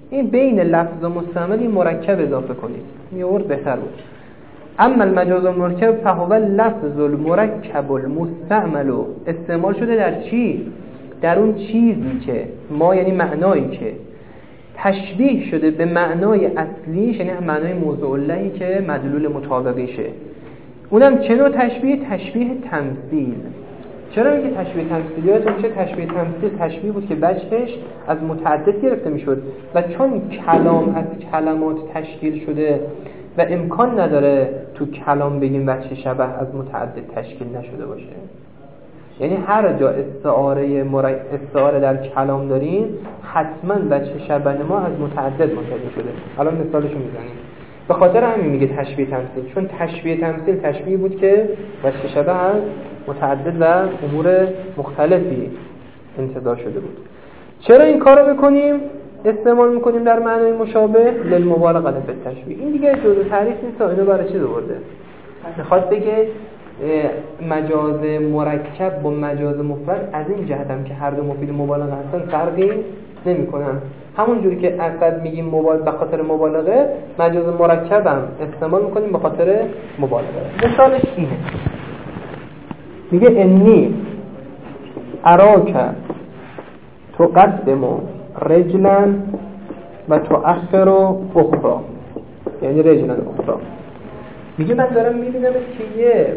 این بین لفظ و مستعمل این مرکب اضافه کنید، میورد بهتر بود. اما المجاز المرکب فهو لفظ المرکب المستعمل، استعمال شده در چی؟ در اون چیزی که ما، یعنی معنایی که تشبیه شده به معنای اصلیش، یعنی معنای موضوع لهی که مدلول مطابقیشه. اونم چه نوع تشبیه؟ تشبیه تمثیل. چرا میگه تشبیه تمثیلیات؟ میشه تشبیه تمثیل تشبیه بود که وجهش از متعدد گرفته میشد و چون کلام از کلمات تشکیل شده و امکان نداره تو کلام بگیم وجه شبه از متعدد تشکیل نشده باشه. یعنی هر جا استعاره مرک... استعاره در کلام داریم حتما وجه شبه ما از متعدد منتج شده. الان مثالشو میزنیم. به خاطر همین میگه تشبیه تمثیل، چون تشبیه تمثیل تشبیه بود که وجه شبه از متعدد و امور مختلفی انتزاع شده بود. چرا این کارو میکنیم؟ استعمال میکنیم در معنای مشابه للمبالغه به تشبیه. این دیگه جزء تعریف نیست، اینو برای چی آورده؟ میخواد بگه مجاز مرکب با مجاز مفرد از این جهت هم که هر دو مفید مبالغه هستن فرقی نمیکنن. همون جوری که اصلا میگیم مبالغه به خاطر مبالغه، مجاز مرکب هم استعمال میکنیم به خاطر مبالغه. مثالش اینه، میگه انی اراک تقدم رجلا و تؤخر اخرى، یعنی رجلا اخرى. میگه من دارم میبینم که یه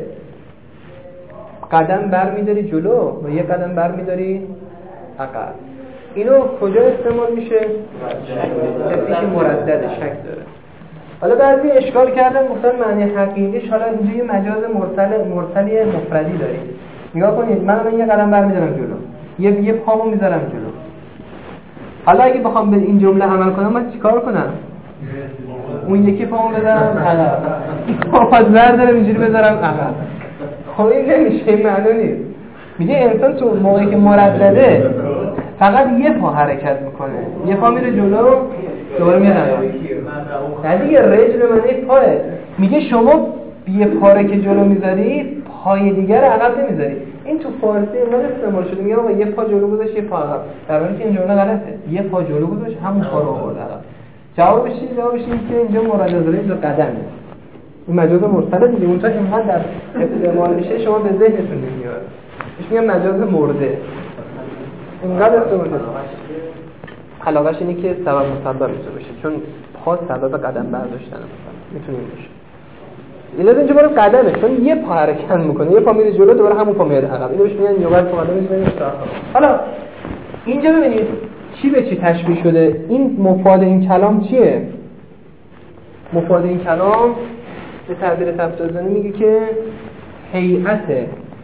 قدم بر میداری جلو و یه قدم بر میداری عقب. اینو کجا استعمال میشه؟ کسی که مردد شک داره. حالا بعضی اشکال کردن گفتن معنی حقیقیش حالا اینجا یه مجاز مرسل مرسلی مفردی داریم. نگاه کنید، من من یه قدم بر میدارم جلو، یه یه پامو میذارم جلو. حالا اگه بخوام به این جمله عمل کنم من چیکار کنم؟ اون یکی پامو بذارم عقب، پاپاز بردارم اینجوری بذارم عقب. خب این نمیشه، این معنی نیست. میگه انسان تو موقعی که مردده فقط یه پا حرکت میکنه، یه پا میره جلو دوباره میاد عقب. یعنی دیگه رجل معنی پاه. میگه شما یه پاره که جلو میذاری پای دیگر عقب نمیذاری. این تو فارسی اینقدر استعمال شده، میگه آقا یه پا جلو گذاشت یه پا عقب، در حالی که این جمله غلطه. یه پا جلو گذاشت همون پا رو آورد عقب. جوابش چیه؟ جوابش اینه که اینجا مراد از رجل قدمه. این مجاز مرسله دیگه، اونجا اینقدر در استعمال میشه شما به ذهنتون نمیاد. ایش میگم مجاز مرده. اینقدر استعمال میشه. علاقه‌ش اینه که سبب مسبب میشه بشه، چون پا سبب قدم برداشتن مثلا میتونه باشه. اینا اینجا برای قدمه، چون یه پا حرکت میکنه، یه پا میره جلو دوباره همون پا میاد عقب. اینو بهش میگن یوغل تو قدمش میاد. حالا اینجا ببینید چی به چی تشبیه شده. این مفاد این کلام چیه؟ مفاد این کلام به تعبیر تفسیرزنی میگه که هیئت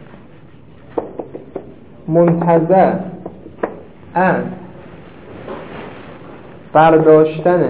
منتزع از برداشتن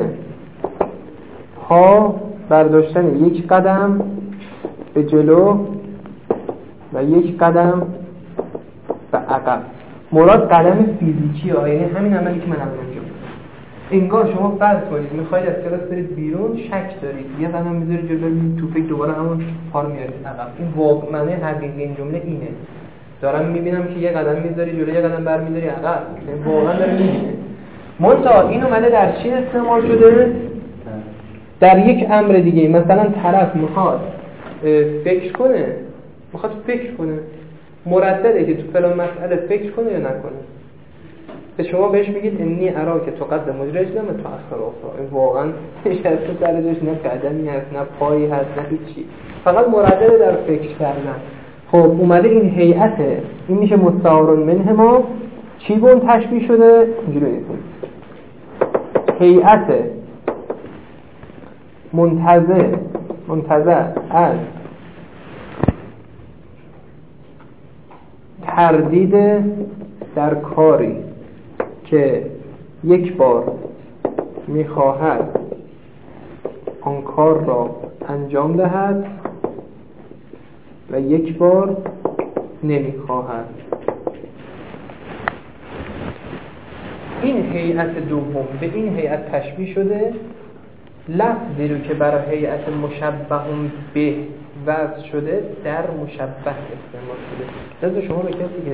پا، برداشتن یک قدم به جلو و یک قدم به عقب. مراد قدم فیزیکی ها، یعنی همین عملی که من الان انجام دادم. انگار شما فرض کنید میخواید از کلاس برید بیرون، شک دارید، یه قدم میذارید جلو، تو فکر دوباره همون پا رو میارید عقب. این واقع معنی حقیقی این جمله اینه. دارم میبینم که یه قدم میذاری جلو، یه قدم برمی‌داری عقب. این واقعا داره میبینه. منتها این اومده در چی استعمال شده؟ در یک امر دیگه. مثلا طرف میخواد فکر کنه، میخواد فکر کنه، مردده که تو فلان مسئله فکر کنه یا نکنه. به شما بهش میگید انی اراک تقدم رجلا و تؤخر اخرى. این واقعا نشسته سر جاش، نه قدمی هست نه پایی هست نه هیچی، فقط مردده در فکر کردن. خب اومده این هیئته، این میشه مستعار منه ما. چی به اون تشبیه شده؟ اینجوری نیستیم. هیئت منتزع منتزع از تردید در کاری که یک بار میخواهد آن کار را انجام دهد و یک بار نمیخواهد. این هیئت دوم به این هیئت تشبیه شده. لفظی رو که برای هیئت مشبه به وضع شده در مشبه استعمال شده. لذا شما به کسی که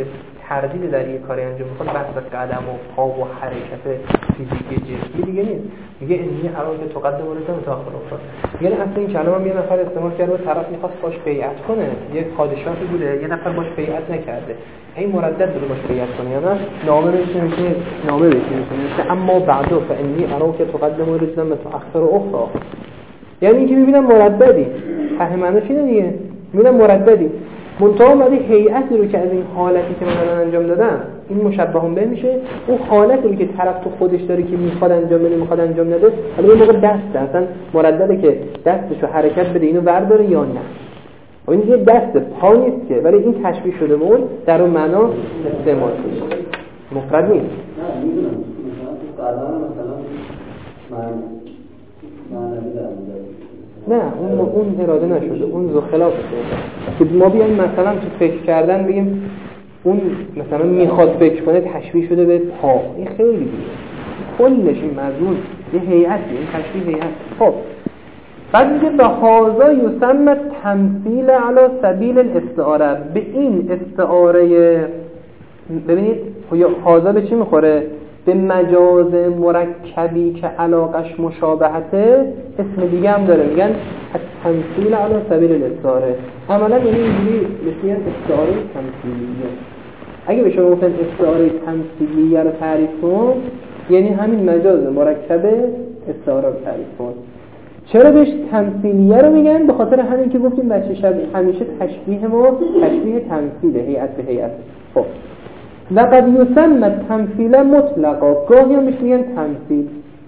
تردید در یک کاری انجام میخواد بحث قدم و پا و حرکت فیزیکی جسمی دیگه نیست. میگه اینی حرام که تقدم ورزم تاخر افتاد. یعنی اصلا این کلمه هم یه نفر استعمال کرده و طرف میخواست باش بیعت کنه، یه پادشاهی بوده یه نفر باش بیعت نکرده، این مردد بوده باش بیعت کنه یا نه نامه بهش نمیشه، نامه بهش نمیشه اما بعدو فانی ارا که تقدم ورزم تاخر اخرى. یعنی اینکه میبینم مرددی ته معنیش اینه دیگه، میبینم مرددی منتها اومده هیئتی رو که از این حالتی که من الان انجام دادم این مشبه به میشه، اون حالتی رو که طرف تو خودش داره که میخواد انجام بده میخواد انجام نده، حالا یه موقع دست اصلا مردده که دستشو حرکت بده اینو برداره یا نه، و این دیگه دست پا نیست که، ولی این تشبیه شده به اون در اون معنا استعمال شده، مفرد نیست. نه میدونم مثلا تو قدم مثلا من معنی دارم نه اون اون اراده نشده، اون ذو خلاف شده که ما بیایم مثلا تو فکر کردن بگیم اون مثلا میخواد فکر کنه تشبیه شده به پا، این خیلی دیگه کلش این مضمون یه هیئتی، این تشبیه هیئت. خب بعد میگه به هازا یسمى تمثیل علی سبیل الاستعاره، به این استعاره ببینید هازا به چی میخوره؟ به مجاز مرکبی که علاقش مشابهته اسم دیگه هم داره، میگن تمثیل علی سبیل الاستعاره. عملا یعنی اینجوری میگن استعاره تمثیلیه. اگه به شما گفتن استعاره تمثیلیه رو تعریف کن یعنی همین مجاز مرکب استعاره رو تعریف کن. چرا بهش تمثیلیه رو میگن؟ به خاطر همین که گفتیم بچه شب همیشه تشبیه ما تشبیه تمثیله، هیئت به هیئت. خب لقد یسمى تمثیل مطلقا، گاهی هم بهش میگن تمثیل،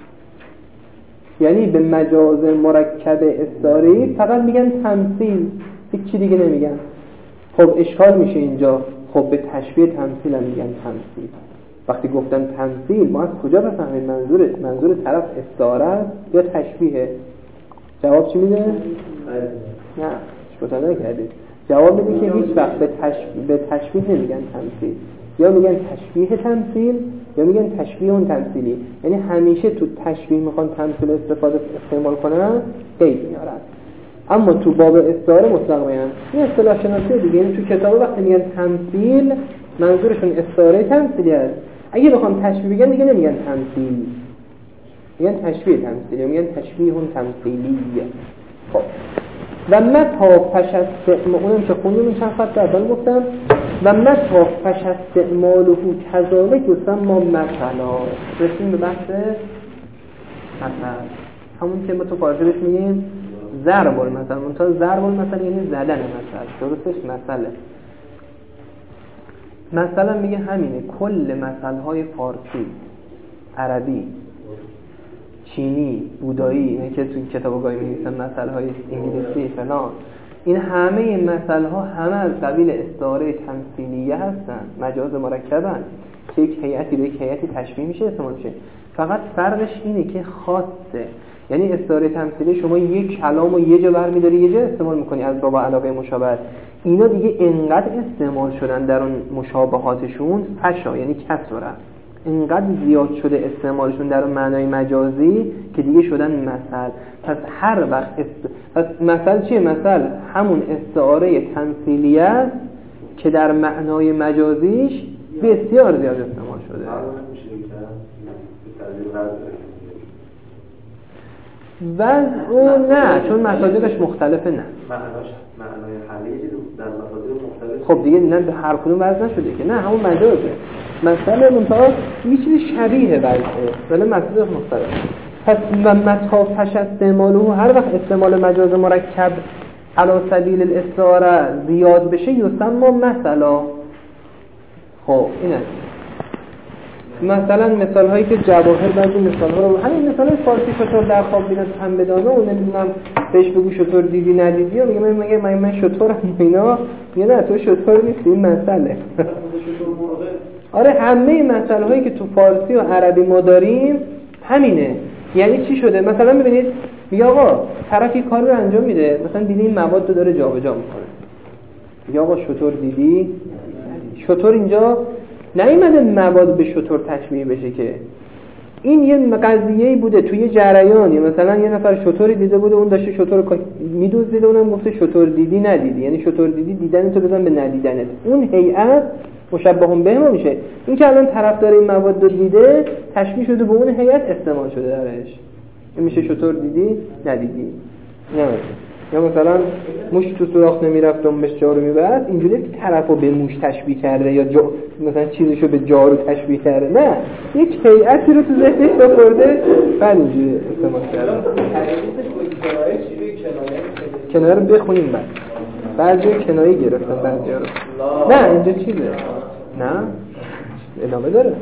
یعنی به مجاز مرکب استعاری فقط میگن تمثیل، هیچ چی دیگه نمیگن. خب اشکال میشه اینجا، خب به تشبیه تمثیل هم میگن تمثیل. وقتی گفتن تمثیل ما از کجا بفهمیم منظور منظور طرف استعاره است یا تشبیه؟ جواب چی میده؟ نه شما نکردید. جواب میده که هیچ وقت به تشبیه به تشبیه نمیگن تمثیل، یا میگن تشبیه تمثیل یا میگن تشبیه اون تمثیلی، یعنی همیشه تو تشبیه میخوان تمثیل استفاده استعمال کنن قید میارن، اما تو باب استعاره مطلق میگن. این اصطلاح شناسی دیگه، یعنی تو کتاب وقتی میگن تمثیل منظورشون استعاره تمثیلی است. اگه بخوام تشبیه بگن دیگه نمیگن تمثیل، میگن تشبیه تمثیلی، میگن تشبیه اون تمثیلیه. خب و متا پش از اونم که خوندیم این چند خط اول گفتم و متا پش از استعماله کذالک یسمى مثلا. رسیم به بحث مثلا، همون که ما تو فارسی بهش میگیم ضرب المثل، منتها ضرب المثل یعنی زدن مثل، درستش مثله. مثلا میگه همینه کل مثلهای فارسی، عربی، چینی، بودایی، اینه که تو کتاب‌های می‌نویسن مسائل انگلیسی فلان، این همه این مسائل‌ها همه از قبیل استعاره تمثیلیه هستن، مجاز مرکبن که یک هیئتی به یک هیئتی تشبیه میشه استعمال میشه. فقط فرقش اینه که خاصه، یعنی استعاره تمثیلی شما یک کلامو یه جا برمی‌داری یه جا استعمال می‌کنی از باب علاقه مشابهت. اینا دیگه انقدر استعمال شدن در اون مشابهاتشون فشا، یعنی کسره، اینقدر زیاد شده استعمالشون در معنای مجازی که دیگه شدن مثل. پس هر وقت است... پس مثل چیه؟ مثل همون استعاره تمثیلیه است که در معنای مجازیش بسیار زیاد استعمال شده. و او نه، چون مصادیقش مختلفه. نه معناش معنای حقیقی در مصادیق مختلف. خب دیگه نه به هر کدوم وزن نشده که، نه همون مجازه. مثلا منتها یه چیز شبیه وزنه ولی مصادیق مختلف. پس متا پش استعماله، هر وقت استعمال مجاز مرکب علی سبیل الاستعاره زیاد بشه یسمى مثلا. خب اینه مثلا مثال هایی که جواهر بعضی مثال ها رو، همین مثال های فارسی شطور در خواب بیند هم بدانه و نمیدونم بهش بگو شطور دیدی ندیدی و میگه من مگه من, من شطورم اینا، میگه نه تو شطور نیستی، این مسئله. آره همه مسئله هایی که تو فارسی و عربی ما داریم همینه. یعنی چی شده؟ مثلا ببینید میگه آقا طرف یک کار رو انجام میده، مثلا دیدی این مواد رو داره جابجا میکنه، میگه آقا شطور دیدی؟ شطور اینجا نیومده مواد به شطور تشبیه بشه که، این یه قضیه‌ای بوده توی یه جریانی، مثلا یه نفر شطوری دیده بوده، اون داشته شطور رو میدوزیده، اونم گفته شطور دیدی ندیدی، یعنی شطور دیدی دیدن تو بزن به ندیدنت. اون هیئت مشبه به ما میشه. این که الان طرفدار این مواد رو دیده تشبیه شده به اون هیئت استعمال شده درش. این میشه شطور دیدی ندیدی نه. یا مثلا موش تو سوراخ نمیرفت اون بهش جارو میبرد، اینجوری که طرفو به موش تشبیه کرده یا جا... مثلا چیزشو به جارو تشبیه کرده، نه یک هیئتی رو تو ذهنش آورده بعد اینجوری استعمال کرده. کنایه رو بخونیم بعد بعضی کنایه گرفتن بعضی ها رو. نه اینجا چیزه نه ادامه داره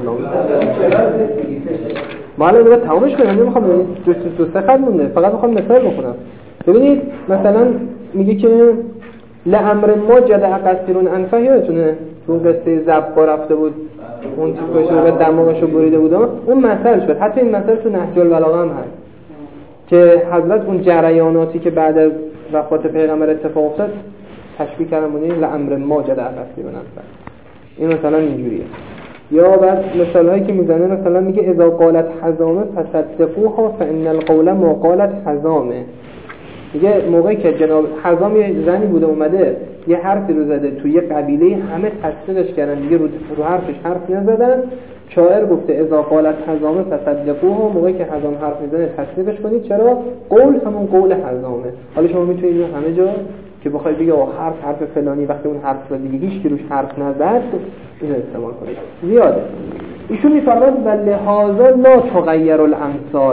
ما الان باید تمامش کنم، نمیخوام دو دو سه خط مونده، فقط میخوام مثال بخونم. ببینید مثلا میگه که لامر ما جدع قصیرون انفه، یادتونه اون قصه زبا رفته بود اون تیپش رو به دماغشو بریده بود، اون مثل شد. حتی این مثل تو نهج البلاغه هم هست که حضرت اون جریاناتی که بعد از وفات پیغمبر اتفاق افتاد تشبیه کردن بودن لامر ما جدع قصیرون انفه. این مثلا اینجوریه. یا بعد مثال هایی که میزنه مثلا میگه اذا قالت حزامه فصدقوها فان القول ما قالت حزامه. میگه موقعی که جناب حزام یه زنی بوده اومده یه حرفی رو زده توی یه قبیله، همه تصدیقش کردن، دیگه رو, رو حرفش حرف نزدن. شاعر گفته اذا قالت حزامه فصدقوها، موقعی که حزام حرف میزنه تصدیقش کنید. چرا؟ قول همون قول حزامه. حالا شما میتونید همه جا که بخوای بگی آ حرف حرف فلانی وقتی اون حرف رو دیگه هیچ کی روش حرف نزد اینو استعمال کنید. زیاده. ایشون میفرماد بل لهذا لا تغیر الامثال،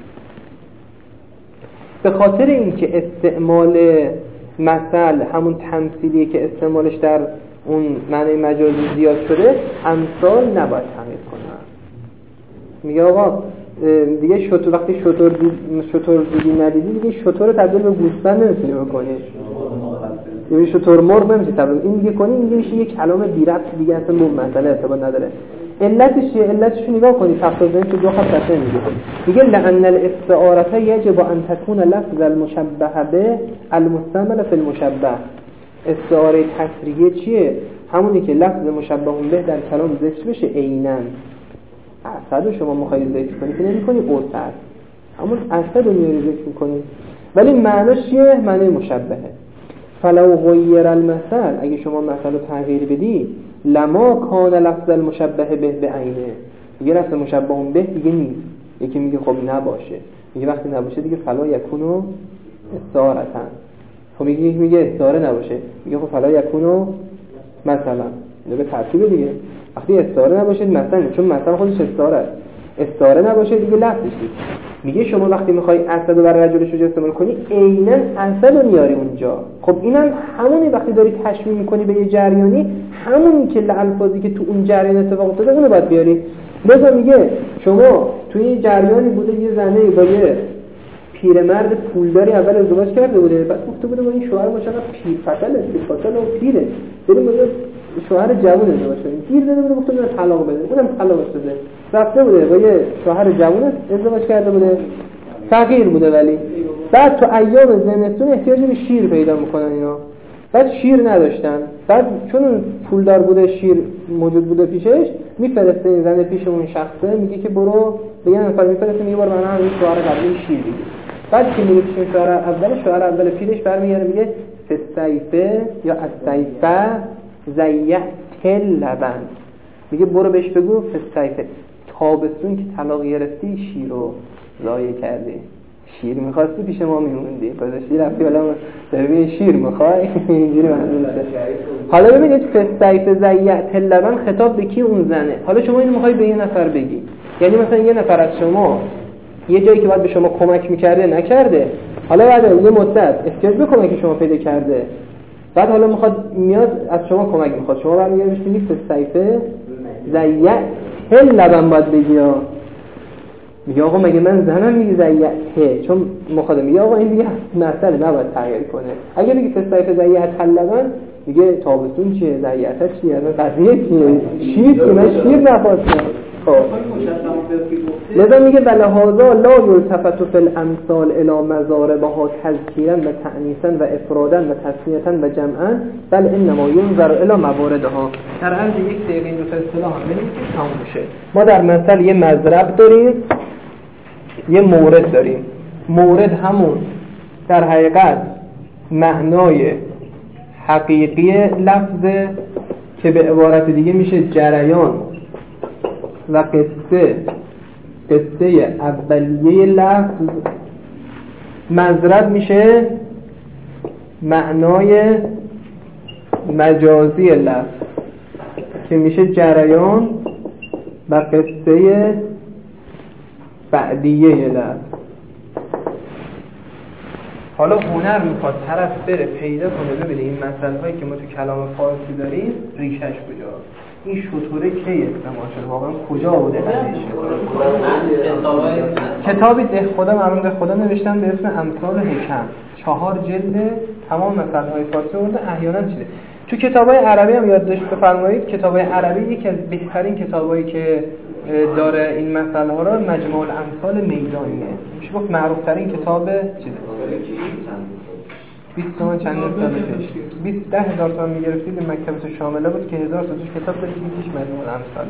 به خاطر اینکه استعمال مثل همون تمثیلی که استعمالش در اون معنی مجازی زیاد شده، امثال نباید تغییر کنن. میگه آقا دیگه شطور وقتی شطور دید شطور دیدی ندیدی دیگه شطور رو تبدیل به گوسفند نمیتونی بکنی، یعنی شطور مرغ نمیشه تبدیل این دیگه کنی، این دیگه میشه یه کلام بی ربط دیگه، اصلا به مسئله ارتباط نداره. علتش چیه؟ علتش رو نگاه کنید تفسیر تو دو خط تفسیر میگه میگه لأن الاستعاره یجب ان تكون لفظ المشبه به المستعمل فی المشبه. استعاره تصریحی چیه؟ همونی که لفظ مشبه به در کلام ذکر بشه عیناً. اسد رو شما میخواید ذکر کنید که نمی‌کنی اسد، همون اسد رو میاری ذکر می‌کنی، ولی معناش چیه؟ معنی مشبهه. فلو غیر المثل، اگه شما مثل رو تغییر بدی، لما کان لفظ المشبه به به عینه، دیگه لفظ مشبه به دیگه نیست. یکی میگه خب نباشه، میگه وقتی نباشه دیگه فلا یکونو استعارتن. خب میگه میگه استعاره نباشه، میگه خب فلا یکونو مثلا، اینو به ترتیب دیگه. وقتی استعاره نباشه مثلا، چون مثلا خودش استعاره است، استعاره نباشه دیگه لفظش نیست. میگه شما وقتی میخوای اسد رو برای رجل شجاع استعمال کنی عیناً اسد رو میاری اونجا. خب اینم همونی وقتی داری تشبیه میکنی به یه جریانی، همونی که الفاظی که تو اون جریان اتفاق افتاده اونو باید بیاری. مثلا میگه شما توی یه جریانی بوده یه زنه با یه پیرمرد پولداری اول ازدواج کرده بوده، بعد گفته بوده با این شوهر ما چقدر پیر فصله فصله و پیره، بریم با شوهر جوان ازدواج کنیم. گیر داده بوده گفته بوده طلاق بده، اونم طلاق داده. رفته بوده با یه شوهر جوان ازدواج کرده بوده، فقیر بوده، ولی بعد تو ایام زمستون احتیاج به شیر پیدا میکنن اینا، بعد شیر نداشتن، بعد چون پولدار بوده شیر موجود بوده پیشش، میفرسته این زنه پیش اون شخصه، میگه که برو به یه نفر میفرسته میگه برو من همین شوهر قبلی شیر بگیر. بعد که میره پیش شوهر اول، شوهر اول پیرش برمیگره میگه فسیفه یا السیفه زیت لبن، میگه برو بهش بگو فسیفه تابستون که طلاق گرفتی شیر رو ضایع کردی، شیر می‌خواستی پیش ما میموندی، گذاشتی رفتی حالا داری شیر می‌خوای اینجوری منظورشه. حالا ببینید فسیفه زیت لبن خطاب به کی؟ اون زنه. حالا شما اینو می‌خوای به یه نفر بگی، یعنی مثلا یه نفر از شما یه جایی که باید به شما کمک می‌کرده نکرده، حالا بعد یه مدت احتیاج به کمک شما پیدا کرده، بعد حالا میخواد میاد از شما کمک میخواد، شما برمیگردید بهش میگید فسیفه زیت لبن باید بگی. میگه آقا مگه من زنم؟ میگه زیت، چون مخاطب میگه آقا این دیگه مسئله نباید تغییر کنه. اگه بگی فسیفه زیت لبن میگه تابستون چیه؟ زیت چیه؟ قضیه چیه؟ شیر که من شیر نخواستم. خب لذا میگه ولهذا لا یلتفت فی الامثال الی مضاربها تذکیرا و تأنیثا و افرادا و تثنیه و جمعا، بل انما ینظر الی مواردها. در عرض یک دقیقه این دو تا اصطلاح هم ببینید که تموم میشه. ما در مثل یه مضرب داریم، یه مورد داریم. مورد همون در حقیقت معنای حقیقی لفظ که به عبارت دیگه میشه جریان و قصه قصه اولیه لفظ، مضرب میشه معنای مجازی لفظ که میشه جریان و قصه بعدیه لفظ. حالا هنر میخواد طرف بره پیدا کنه ببینه این مسئله هایی که ما تو کلام فارسی داریم ریشش کجاست، این شطوره کی استعمال شده، واقعا کجا بوده قضیه. کتابی ده خدا مرحوم ده خدا نوشتن به اسم امثال حکم، چهار جلد، تمام مسئله های فارسی بوده. احیانا چیه تو کتابای عربی هم یادداشت بفرمایید، کتابای عربی یکی از بهترین کتابایی که داره این مسئله ها رو مجموع الامثال میدانیه، میشه گفت معروف ترین کتاب چیزه. بیست تومن چند سال پیش بیست ده هزار تومن میگرفتید این مکتبت شامله بود که هزار تا توش کتاب داره که یکیش مجموع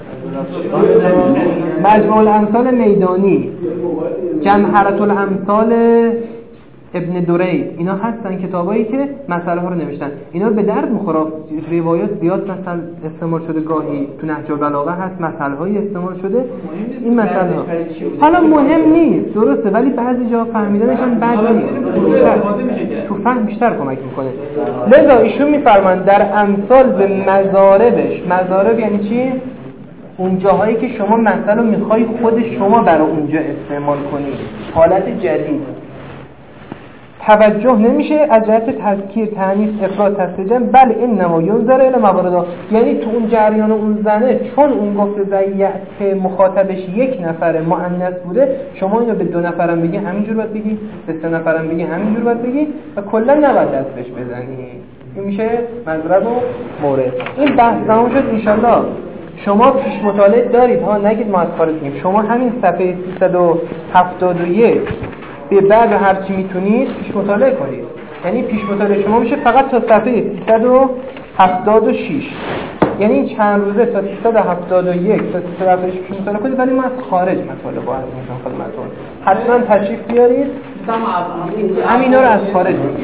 الامثال. مجموع الامثال میدانی، جمهرة الامثال ابن درید، اینا هستن کتابایی که مسئله ها رو نوشتن. اینا به درد میخوره، روایات زیاد مثلا استعمال شده، گاهی تو نهج البلاغه هست مسئله های استعمال شده این مسئله ها. حالا مهم نیست درسته، ولی بعضی جا فهمیدنش هم بد نیست، تو فهم بیشتر کمک میکنه. لذا ایشون میفرمایند در امثال به مضاربش، مضارب یعنی چی؟ اون جاهایی که شما مثلا میخوای خود شما برای اونجا استعمال کنی، حالت جدید توجه نمیشه از جهت تذکیر، تانیث، افراد، تسجیل، بل انما ینظر الی موارد، یعنی تو اون جریان اون زنه چون اون گفته ضیعت که مخاطبش یک نفر مؤنث بوده، شما اینو به دو نفرم بگی همینجور باید بگی، به سه نفرم بگی همینجور باید بگی و کلا نباید دستش بزنی. این میشه مضرب و مورد. این بحث تمام شد. ان شاءالله شما پیش مطالعه دارید ها، نگید ما از خارج میگیم. شما همین صفحه سیصد و هفتاد و یک به بعد هر چی میتونید پیش مطالعه کنید. یعنی پیش مطالعه شما میشه فقط تا صفحه سیصد و هفتاد و شش، یعنی چند روزه تا سیصد و هفتاد و یک تا سیصد و هفتاد و شش پیش مطالعه کنید، ولی ما از خارج مطالعه باید میکنم خدمتتون. حتما تشریف بیارید همینا رو از خارج بگید.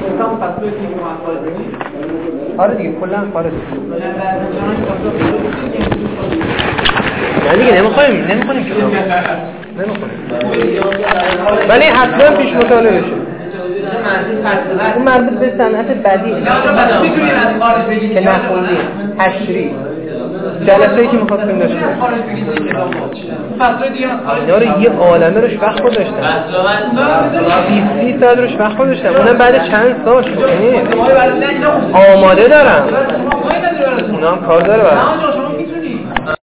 آره دیگه کلا خارج. نه دیگه نمیخوایم نمیخوایم کتاب نمیخوایم، ولی حتما پیش مطالعه بشه. اون مربوط به صنعت بدیع که نخوندیم، تشریح جلسه‌ای که می‌خواستیم داشته اینا رو یه عالمه روش وقت گذاشتن، بیست ساعت روش وقت گذاشتن، اونم بعد چند سال شد. یعنی آماده دارم، اونا هم کار داره برام.